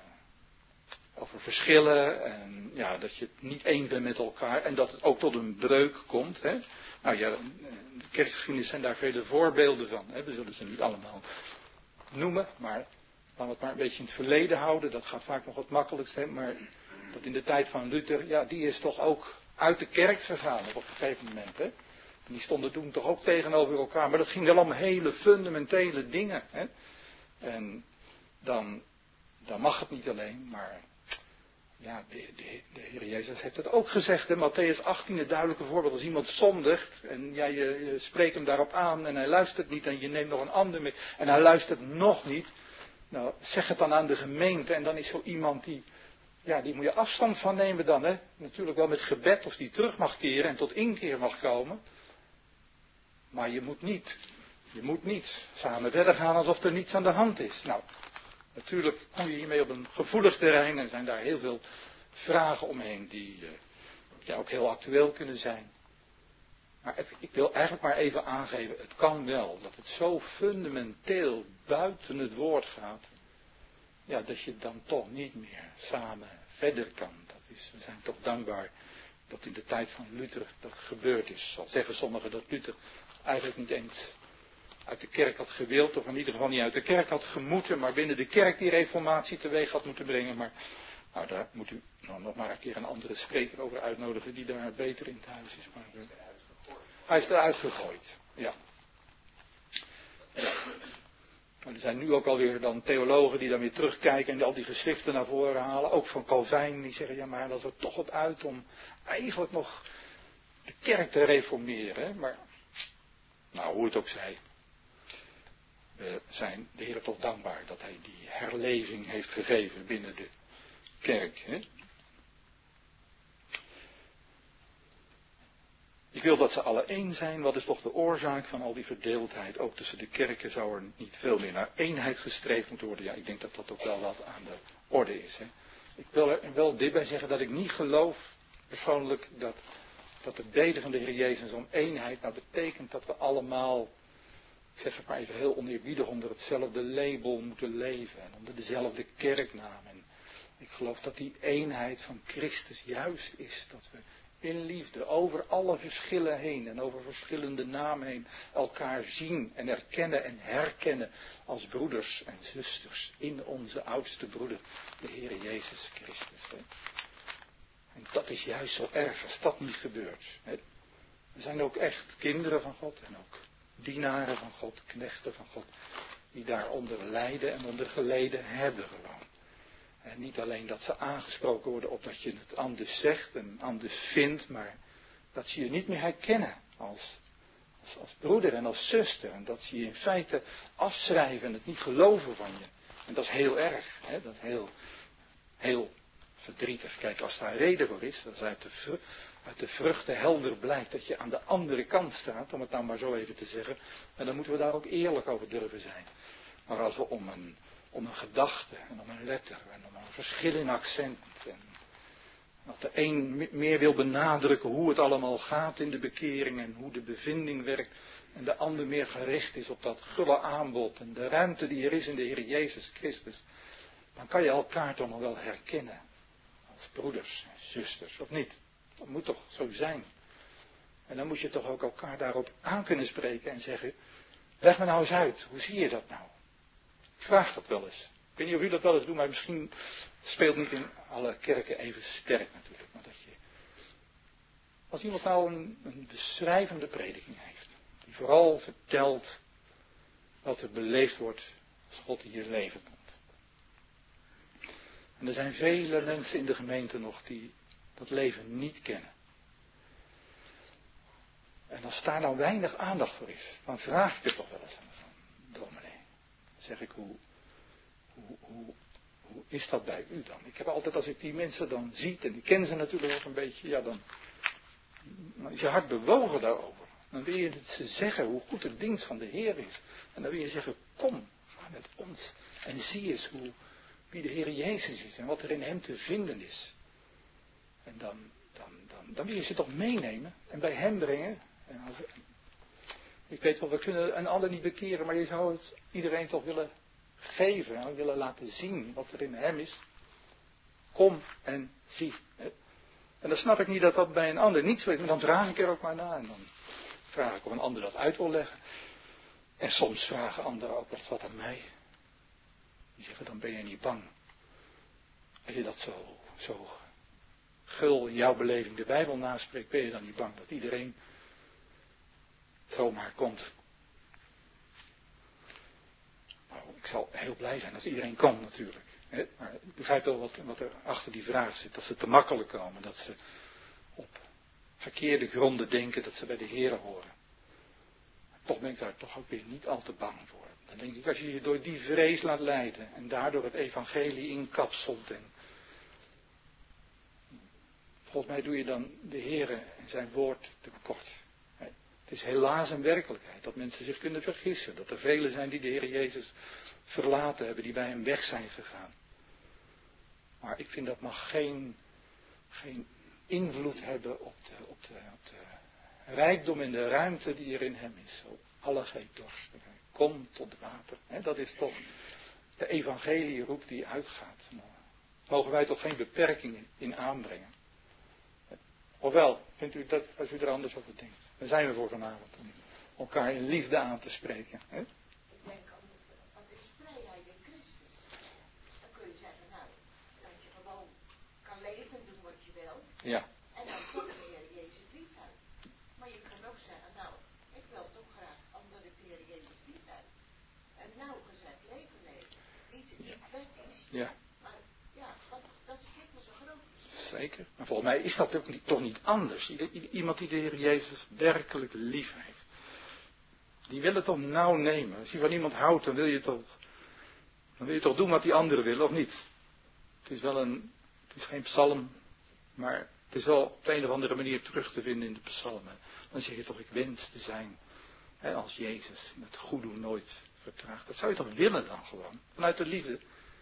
verschillen. En ja, dat je het niet eens bent met elkaar. En dat het ook tot een breuk komt. Hè? Nou ja, in de kerkgeschiedenis zijn daar vele voorbeelden van. Hè? We zullen ze niet allemaal noemen. Maar laten we het maar een beetje in het verleden houden. Dat gaat vaak nog wat makkelijkst. Hè? Maar dat in de tijd van Luther. Ja, die is toch ook uit de kerk gegaan op een gegeven moment. Hè? En die stonden toen toch ook tegenover elkaar. Maar dat ging wel om hele fundamentele dingen. Hè? En dan mag het niet alleen. Maar ja, de Heer Jezus heeft het ook gezegd. In Matthäus 18, het duidelijke voorbeeld. Als iemand zondigt. En ja, je spreekt hem daarop aan. En hij luistert niet. En je neemt nog een ander mee. En hij luistert nog niet. Nou, zeg het dan aan de gemeente. En dan is zo iemand die... Ja, die moet je afstand van nemen dan, hè. Natuurlijk wel met gebed of die terug mag keren en tot inkeer mag komen. Maar je moet niet samen verder gaan alsof er niets aan de hand is. Nou, natuurlijk kom je hiermee op een gevoelig terrein en zijn daar heel veel vragen omheen die ook heel actueel kunnen zijn. Maar ik wil eigenlijk maar even aangeven, het kan wel dat het zo fundamenteel buiten het woord gaat. Ja, dat je dan toch niet meer samen verder kan. We zijn toch dankbaar dat in de tijd van Luther dat gebeurd is. Al zeggen sommigen dat Luther eigenlijk niet eens uit de kerk had gewild, of in ieder geval niet uit de kerk had gemoeten, maar binnen de kerk die reformatie teweeg had moeten brengen. Maar nou, daar moet u nog maar een keer een andere spreker over uitnodigen die daar beter in het huis is. Maar, hij is eruit gegooid, ja. Maar er zijn nu ook alweer dan theologen die dan weer terugkijken en al die geschriften naar voren halen. Ook van Calvijn, die zeggen, ja maar dat is er toch op uit om eigenlijk nog de kerk te reformeren. Hè? Maar, nou hoe het ook zij, we zijn de Heer toch dankbaar dat hij die herleving heeft gegeven binnen de kerk. Hè? Ik wil dat ze alle één zijn. Wat is toch de oorzaak van al die verdeeldheid? Ook tussen de kerken zou er niet veel meer naar eenheid gestreefd moeten worden. Ja, ik denk dat dat ook wel wat aan de orde is. Hè. Ik wil er wel dit bij zeggen dat ik niet geloof persoonlijk dat het beden van de Heer Jezus om eenheid nou betekent dat we allemaal, ik zeg het maar even heel oneerbiedig, onder hetzelfde label moeten leven en onder dezelfde kerknaam. En ik geloof dat die eenheid van Christus juist is, dat we in liefde over alle verschillen heen en over verschillende namen heen elkaar zien en erkennen en herkennen als broeders en zusters in onze oudste broeder, de Heer Jezus Christus. Hè. En dat is juist zo erg als dat niet gebeurt. Hè. We zijn ook echt kinderen van God en ook dienaren van God, knechten van God, die daaronder lijden en onder geleden hebben gewoon. En niet alleen dat ze aangesproken worden op dat je het anders zegt en anders vindt, maar dat ze je niet meer herkennen als broeder en als zuster. En dat ze je in feite afschrijven en het niet geloven van je. En dat is heel erg, hè? Dat is heel verdrietig. Kijk, als daar reden voor is, dat uit de vruchten helder blijkt dat je aan de andere kant staat, om het nou maar zo even te zeggen, en dan moeten we daar ook eerlijk over durven zijn. Maar als we om een gedachte en om een letter en om een verschil in accent en dat de een meer wil benadrukken hoe het allemaal gaat in de bekering en hoe de bevinding werkt en de ander meer gericht is op dat gulle aanbod en de ruimte die er is in de Heer Jezus Christus, dan kan je elkaar toch nog wel herkennen als broeders en zusters, of niet? Dat moet toch zo zijn. En dan moet je toch ook elkaar daarop aan kunnen spreken en zeggen, leg me nou eens uit, hoe zie je dat nou? Ik vraag dat wel eens. Ik weet niet of u dat wel eens doet, maar misschien speelt niet in alle kerken even sterk natuurlijk. Maar dat je, als iemand nou een beschrijvende prediking heeft, die vooral vertelt wat er beleefd wordt als God hier leven komt. En er zijn vele mensen in de gemeente nog die dat leven niet kennen. En als daar nou weinig aandacht voor is, dan vraag ik het toch wel eens aan van dominee. Dan zeg ik, hoe is dat bij u dan? Ik heb altijd, als ik die mensen dan zie, en ik ken ze natuurlijk ook een beetje, ja, dan is je hart bewogen daarover. Dan wil je het ze zeggen hoe goed de dienst van de Heer is. En dan wil je zeggen, kom, ga met ons. En zie eens wie de Heer Jezus is en wat er in hem te vinden is. En dan wil je ze toch meenemen en bij hem brengen. Ik weet wel, we kunnen een ander niet bekeren, maar je zou het iedereen toch willen geven en willen laten zien wat er in hem is. Kom en zie. En dan snap ik niet dat dat bij een ander niet zo is, maar dan vraag ik er ook maar naar. En dan vraag ik of een ander dat uit wil leggen. En soms vragen anderen ook wat aan mij. Die zeggen, dan ben je niet bang. Als je dat zo gul in jouw beleving de Bijbel naspreekt, ben je dan niet bang dat iedereen zomaar komt. Nou, ik zal heel blij zijn als iedereen komt natuurlijk. Hè? Maar ik begrijp wel wat er achter die vraag zit. Dat ze te makkelijk komen. Dat ze op verkeerde gronden denken dat ze bij de Heer horen. Maar toch ben ik daar toch ook weer niet al te bang voor. Dan denk ik, als je je door die vrees laat leiden en daardoor het evangelie inkapselt en volgens mij doe je dan de Heer en zijn woord tekort. Het is helaas een werkelijkheid dat mensen zich kunnen vergissen. Dat er velen zijn die de Heer Jezus verlaten hebben, die bij hem weg zijn gegaan. Maar ik vind dat mag geen invloed hebben op de rijkdom en de ruimte die er in hem is. Op alle geen dorst. Kom tot water. Dat is toch de evangelieroep die uitgaat. Mogen wij toch geen beperkingen in aanbrengen. Ofwel, vindt u dat, als u er anders over denkt. Dan zijn we voor vanavond om elkaar in liefde aan te spreken. Hè? Ik denk aan de vrijheid in Christus. Dan kun je zeggen, nou, dat je gewoon kan leven, doen wat je wil. Ja. En dan komt de Heer Jezus lief uit. Maar je kan ook zeggen, nou, ik wil toch graag omdat ik de Heer Jezus lief heb. Een nauwgezet leven leven. Niet wettisch. Ja. Maar ja, dat is dikwijls een groot verschil. Zeker. Maar volgens mij is dat ook toch niet anders. Iemand die de Heer Jezus werkelijk lief heeft. Die wil het toch nauw nemen. Als je van iemand houdt, dan wil je toch doen wat die anderen willen, of niet? Het is geen psalm, maar Het is wel op de een of andere manier terug te vinden in de psalmen. Dan zeg je toch, ik wens te zijn als Jezus. In het goede nooit vertraagt. Dat zou je toch willen dan gewoon? Vanuit de liefde.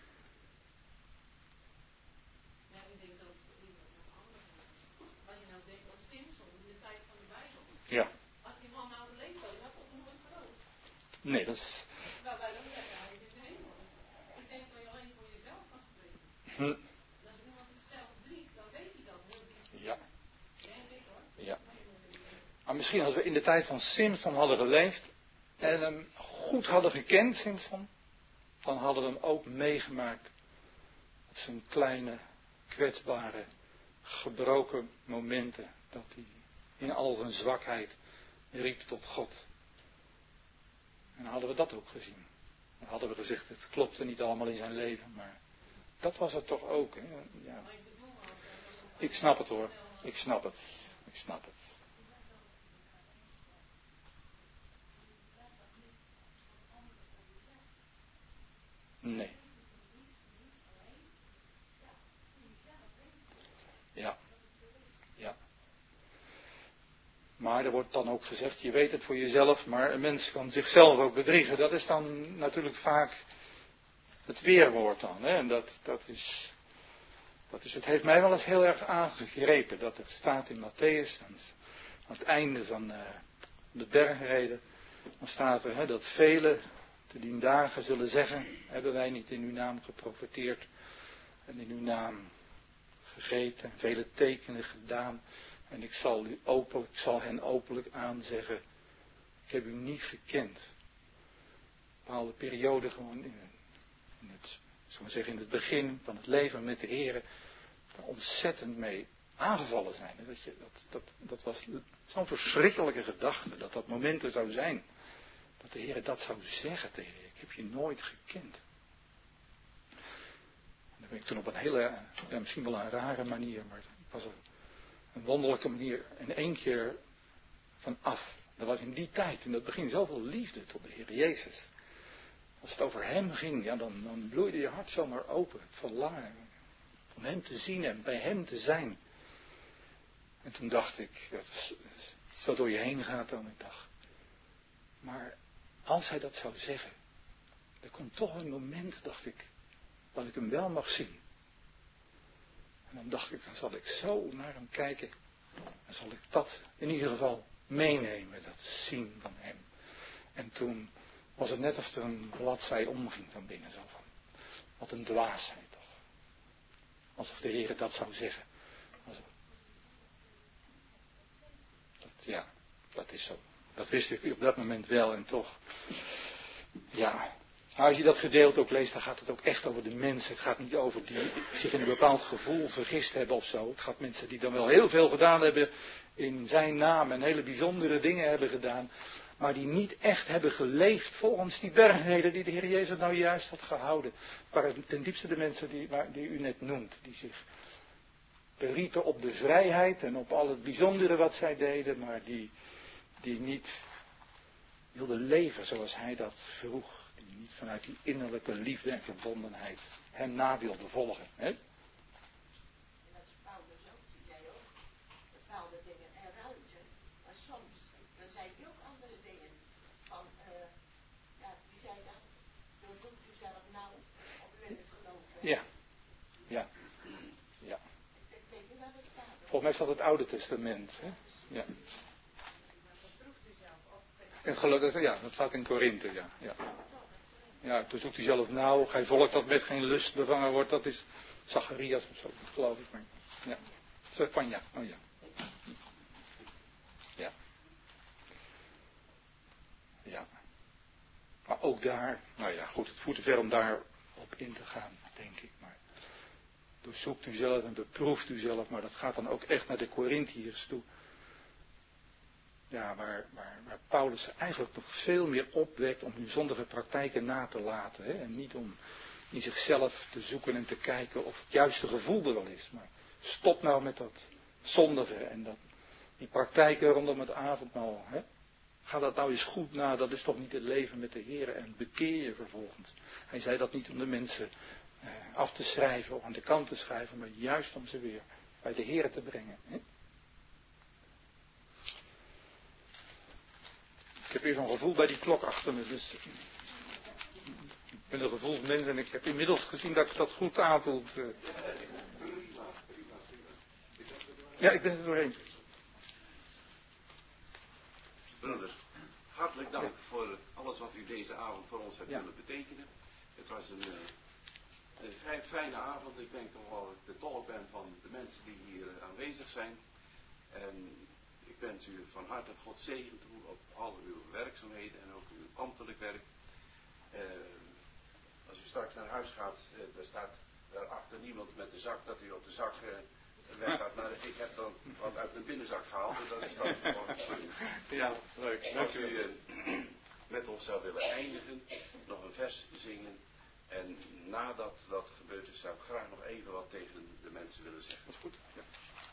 Ja, ik denk dat wat je nou denkt aan Simpson in de tijd van de Bijbel. Ja. Als die man nou geleefd had, had dat nooit geloofd. Nee, dat is... Nou, wij dan zeggen, hij is in de hemel. Ik denk dat je alleen voor jezelf kan spreken. En als iemand het zelf drinkt, dan weet hij dat. Ja. Denk ik hoor. Ja. Maar misschien als we in de tijd van Simpson hadden geleefd en hem goed hadden gekend, Simpson, dan hadden we hem ook meegemaakt op zijn kleine, kwetsbare, gebroken momenten. Dat hij in al zijn zwakheid riep tot God. En dan hadden we dat ook gezien. Dan hadden we gezegd, het klopte niet allemaal in zijn leven, maar dat was het toch ook. Hè? Ja. Ik snap het hoor, ik snap het. Ik snap het. Nee. Ja. Ja. Maar er wordt dan ook gezegd, je weet het voor jezelf, maar een mens kan zichzelf ook bedriegen. Dat is dan natuurlijk vaak het weerwoord dan. Hè? En dat is, het heeft mij wel eens heel erg aangegrepen dat het staat in Mattheüs, aan het einde van de bergreden. Dan staat er dat velen te dien dagen zullen zeggen, hebben wij niet in uw naam geprofeteerd en in uw naam gegeten en vele tekenen gedaan. En ik zal hen openlijk aanzeggen, ik heb u niet gekend. Een bepaalde periode gewoon in het begin van het leven met de Heer, daar ontzettend mee aangevallen zijn. Dat was zo'n verschrikkelijke gedachte, dat moment er zou zijn. Dat de Heer dat zou zeggen tegen je, ik heb je nooit gekend. En daar ben ik toen op een hele, misschien wel een rare manier, maar ik was er een wonderlijke manier in één keer van af. Er was in die tijd, in het begin, zoveel liefde tot de Heer Jezus. Als het over Hem ging, ja, dan bloeide je hart zomaar open. Het verlangen om Hem te zien en bij Hem te zijn. En toen dacht ik, dat het zo door je heen gaat dan, ik dacht. Maar als Hij dat zou zeggen, er komt toch een moment, dacht ik, dat ik Hem wel mag zien. En dan dacht ik, dan zal ik zo naar Hem kijken. Dan zal ik dat in ieder geval meenemen, dat zien van Hem. En toen was het net of er een bladzij omging van binnen. Zo van, wat een dwaasheid toch. Alsof de Heer dat zou zeggen. Dat is zo. Dat wist ik op dat moment wel en toch. Ja. Maar als je dat gedeelte ook leest, dan gaat het ook echt over de mensen. Het gaat niet over die zich in een bepaald gevoel vergist hebben of zo. Het gaat mensen die dan wel heel veel gedaan hebben in zijn naam en hele bijzondere dingen hebben gedaan. Maar die niet echt hebben geleefd volgens die bergreden die de Heer Jezus nou juist had gehouden. Waren ten diepste de mensen die u net noemt. Die zich beriepen op de vrijheid en op al het bijzondere wat zij deden. Maar die niet wilden leven zoals hij dat vroeg. Die niet vanuit die innerlijke liefde en verbondenheid hem na wilden volgen. Hè? En dat is Paulus ook, die zei ook bepaalde dingen eruit. Maar soms, dan zei hij ook andere dingen. Van, wie zei dat? Doorzoekt u zelf nou, of u wil het geloven. Ja. Ja. Ja. Ik weet niet wat het staat. Volgens mij is dat het Oude Testament. Hè? Ja. En gelukkig, ja, dat staat in Korinthe, ja. Ja, toen zoekt u zelf nou, gij volk dat met geen lust bevangen wordt, dat is Zacharias of zo, geloof ik. Maar, ja, Spanja, oh ja. Ja. Ja. Maar ook daar, nou ja, goed, het voert te ver om daar op in te gaan, denk ik. Maar doorzoekt u zelf en beproeft u zelf, maar dat gaat dan ook echt naar de Korinthiërs toe. Ja, waar Paulus eigenlijk nog veel meer opwekt om hun zondige praktijken na te laten. Hè? En niet om in zichzelf te zoeken en te kijken of het juiste gevoel er wel is. Maar stop nou met dat zondige en die praktijken rondom het avondmaal. Hè? Ga dat nou eens goed na, dat is toch niet het leven met de Heer en bekeer je vervolgens. Hij zei dat niet om de mensen af te schrijven of aan de kant te schrijven, maar juist om ze weer bij de Heer te brengen. Hè? Ik heb weer zo'n gevoel bij die klok achter me, dus ik ben een gevoelsmens en ik heb inmiddels gezien dat ik dat goed aanvoelt. Ja, ik ben er doorheen. Broeder, hartelijk dank voor alles wat u deze avond voor ons hebt willen betekenen. Het was een vrij fijne avond. Ik denk toch wel dat ik de tolk ben van de mensen die hier aanwezig zijn. En ik wens u van harte God zegen toe op al uw werkzaamheden en ook uw ambtelijk werk. Als u straks naar huis gaat, er staat daarachter niemand met de zak dat u op de zak weggaat. Maar ik heb dan wat uit mijn binnenzak gehaald en dat is dan gewoon goed. Ja, leuk. Als u met ons zou willen eindigen, nog een vers zingen. En nadat dat gebeurd is, zou ik graag nog even wat tegen de mensen willen zeggen. Dat is goed. Ja.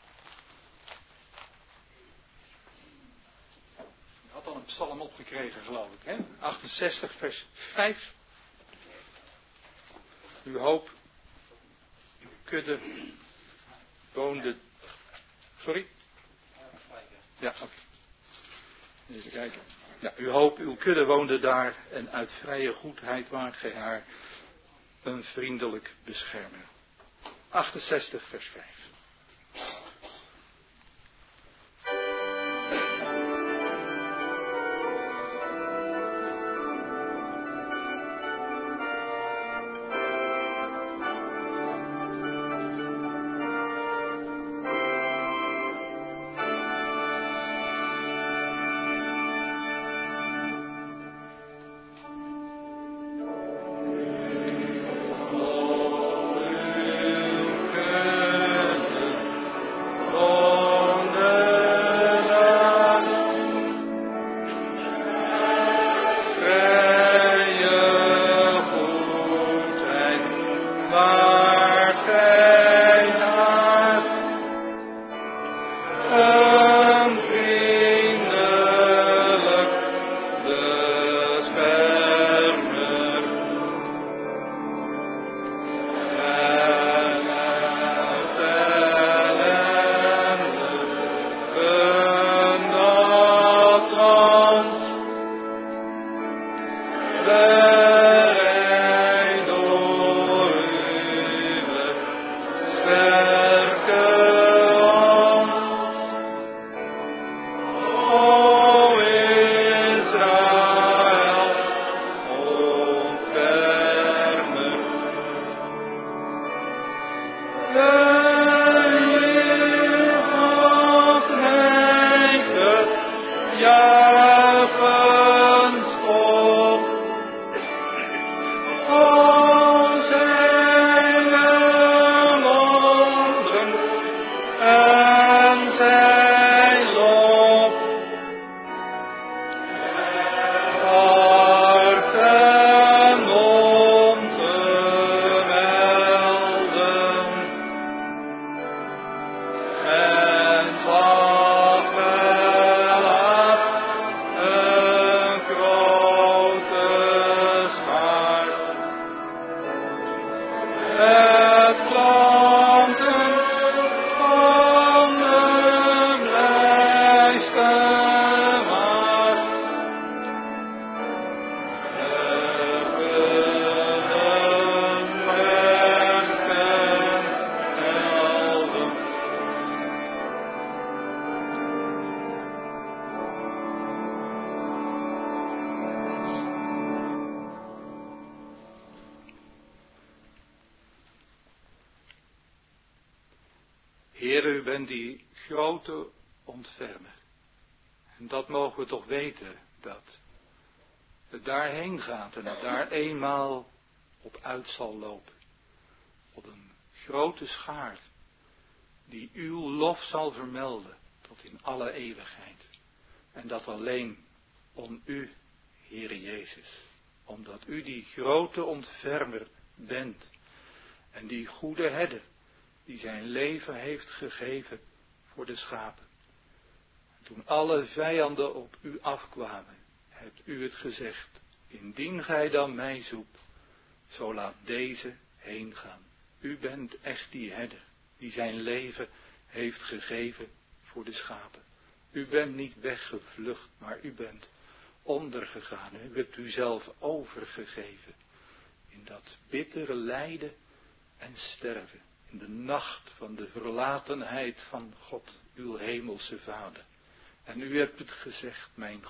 Je had al een psalm opgekregen, geloof ik. Hè? 68, vers 5. Uw hoop, uw kudde, woonde... Sorry? Ja, oké. Even kijken. Ja, uw hoop, uw kudde woonde daar en uit vrije goedheid waart gij haar een vriendelijk beschermer. 68, vers 5. Heer, u bent die grote ontfermer. En dat mogen we toch weten, dat het daarheen gaat en het daar eenmaal op uit zal lopen. Op een grote schaar die uw lof zal vermelden tot in alle eeuwigheid. En dat alleen om u, Heere Jezus, omdat u die grote ontfermer bent en die goede herder die zijn leven heeft gegeven voor de schapen. En toen alle vijanden op u afkwamen, hebt u het gezegd, indien gij dan mij zoekt, zo laat deze heen gaan. U bent echt die herder, die zijn leven heeft gegeven voor de schapen. U bent niet weggevlucht, maar u bent ondergegaan. U hebt uzelf overgegeven in dat bittere lijden en sterven. In de nacht van de verlatenheid van God, uw hemelse Vader. En u hebt het gezegd,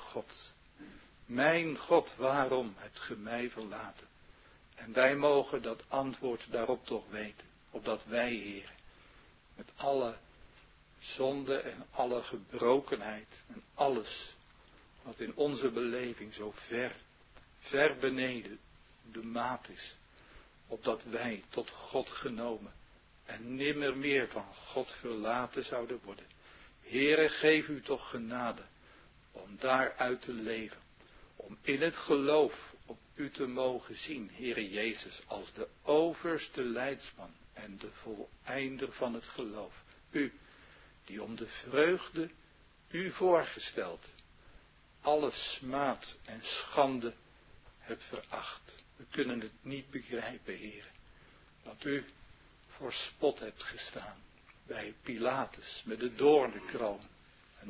mijn God, waarom hebt ge mij verlaten? En wij mogen dat antwoord daarop toch weten, opdat wij, Heer, met alle zonde en alle gebrokenheid en alles wat in onze beleving zo ver beneden de maat is, opdat wij tot God genomen en nimmer meer van God verlaten zouden worden. Heere, geef u toch genade om daaruit te leven, om in het geloof op u te mogen zien, Heere Jezus, als de overste leidsman en de voleinder van het geloof. U, die om de vreugde u voorgesteld, alle smaad en schande hebt veracht. We kunnen het niet begrijpen, Heere, dat u voor spot hebt gestaan bij Pilatus met de doornenkroon en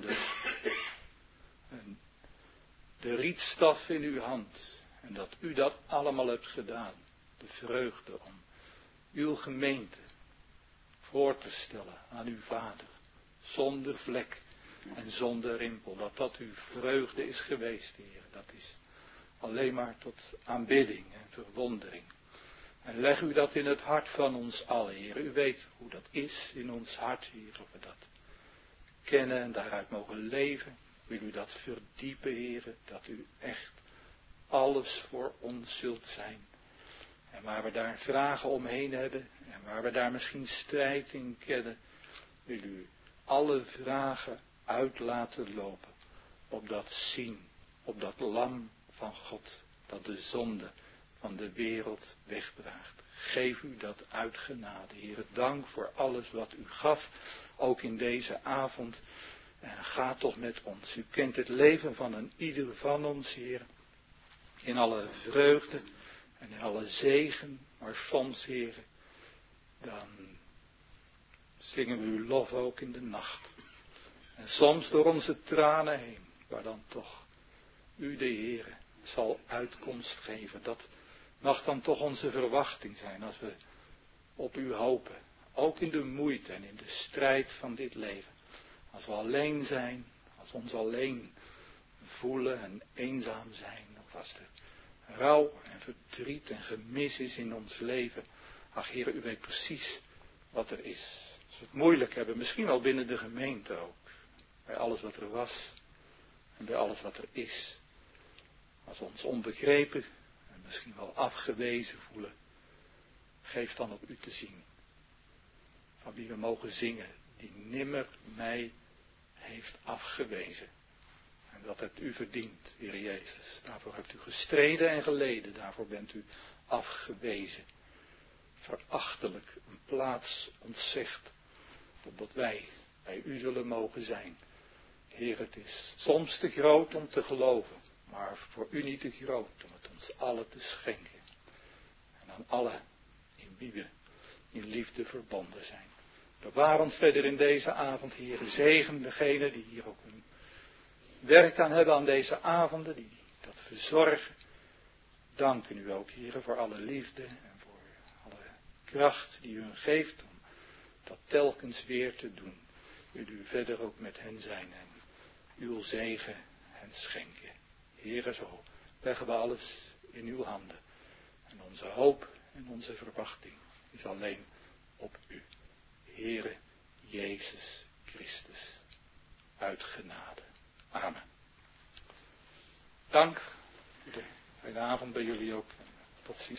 de rietstaf in uw hand. En dat u dat allemaal hebt gedaan. De vreugde om uw gemeente voor te stellen aan uw Vader. Zonder vlek en zonder rimpel. Dat uw vreugde is geweest, Heer. Dat is alleen maar tot aanbidding en verwondering. En leg u dat in het hart van ons allen, Heer. U weet hoe dat is in ons hart, Heer. Of we dat kennen en daaruit mogen leven. Wil u dat verdiepen, Heer. Dat u echt alles voor ons zult zijn. En waar we daar vragen omheen hebben. En waar we daar misschien strijd in kennen. Wil u alle vragen uit laten lopen. Op dat zien. Op dat lam van God. Dat de zonde van de wereld wegdraagt. Geef u dat uit genade, Heer. Dank voor alles wat u gaf. Ook in deze avond. En ga toch met ons. U kent het leven van een ieder van ons, Heer. In alle vreugde en in alle zegen. Maar soms, Heer, dan zingen we uw lof ook in de nacht. En soms door onze tranen heen. Maar dan toch u, de Heer, zal uitkomst geven. Dat mag dan toch onze verwachting zijn als we op u hopen. Ook in de moeite en in de strijd van dit leven. Als we alleen zijn, als we ons alleen voelen en eenzaam zijn. Of als er rouw en verdriet en gemis is in ons leven. Ach Heer, u weet precies wat er is. Als we het moeilijk hebben, misschien wel binnen de gemeente ook. Bij alles wat er was en bij alles wat er is. Als we ons onbegrepen en misschien wel afgewezen voelen. Geef dan op u te zien. Van wie we mogen zingen. Die nimmer mij heeft afgewezen. En dat hebt u verdiend, Heer Jezus. Daarvoor hebt u gestreden en geleden. Daarvoor bent u afgewezen. Verachtelijk een plaats ontzegd. Opdat wij bij u zullen mogen zijn. Heer, het is soms te groot om te geloven. Maar voor u niet te groot om het ons allen te schenken. En aan allen in wie we in liefde verbonden zijn. Bewaar ons verder in deze avond, Heer. Zegen degenen die hier ook hun werk aan hebben aan deze avonden, die dat verzorgen. Danken u ook, Heer, voor alle liefde en voor alle kracht die u hen geeft om dat telkens weer te doen. Wil u verder ook met hen zijn en uw zegen hen schenken. Heer, zo leggen we alles in uw handen. En onze hoop en onze verwachting is alleen op u. Heere Jezus Christus, uit genade. Amen. Dank. Goedenavond bij jullie ook. Tot ziens.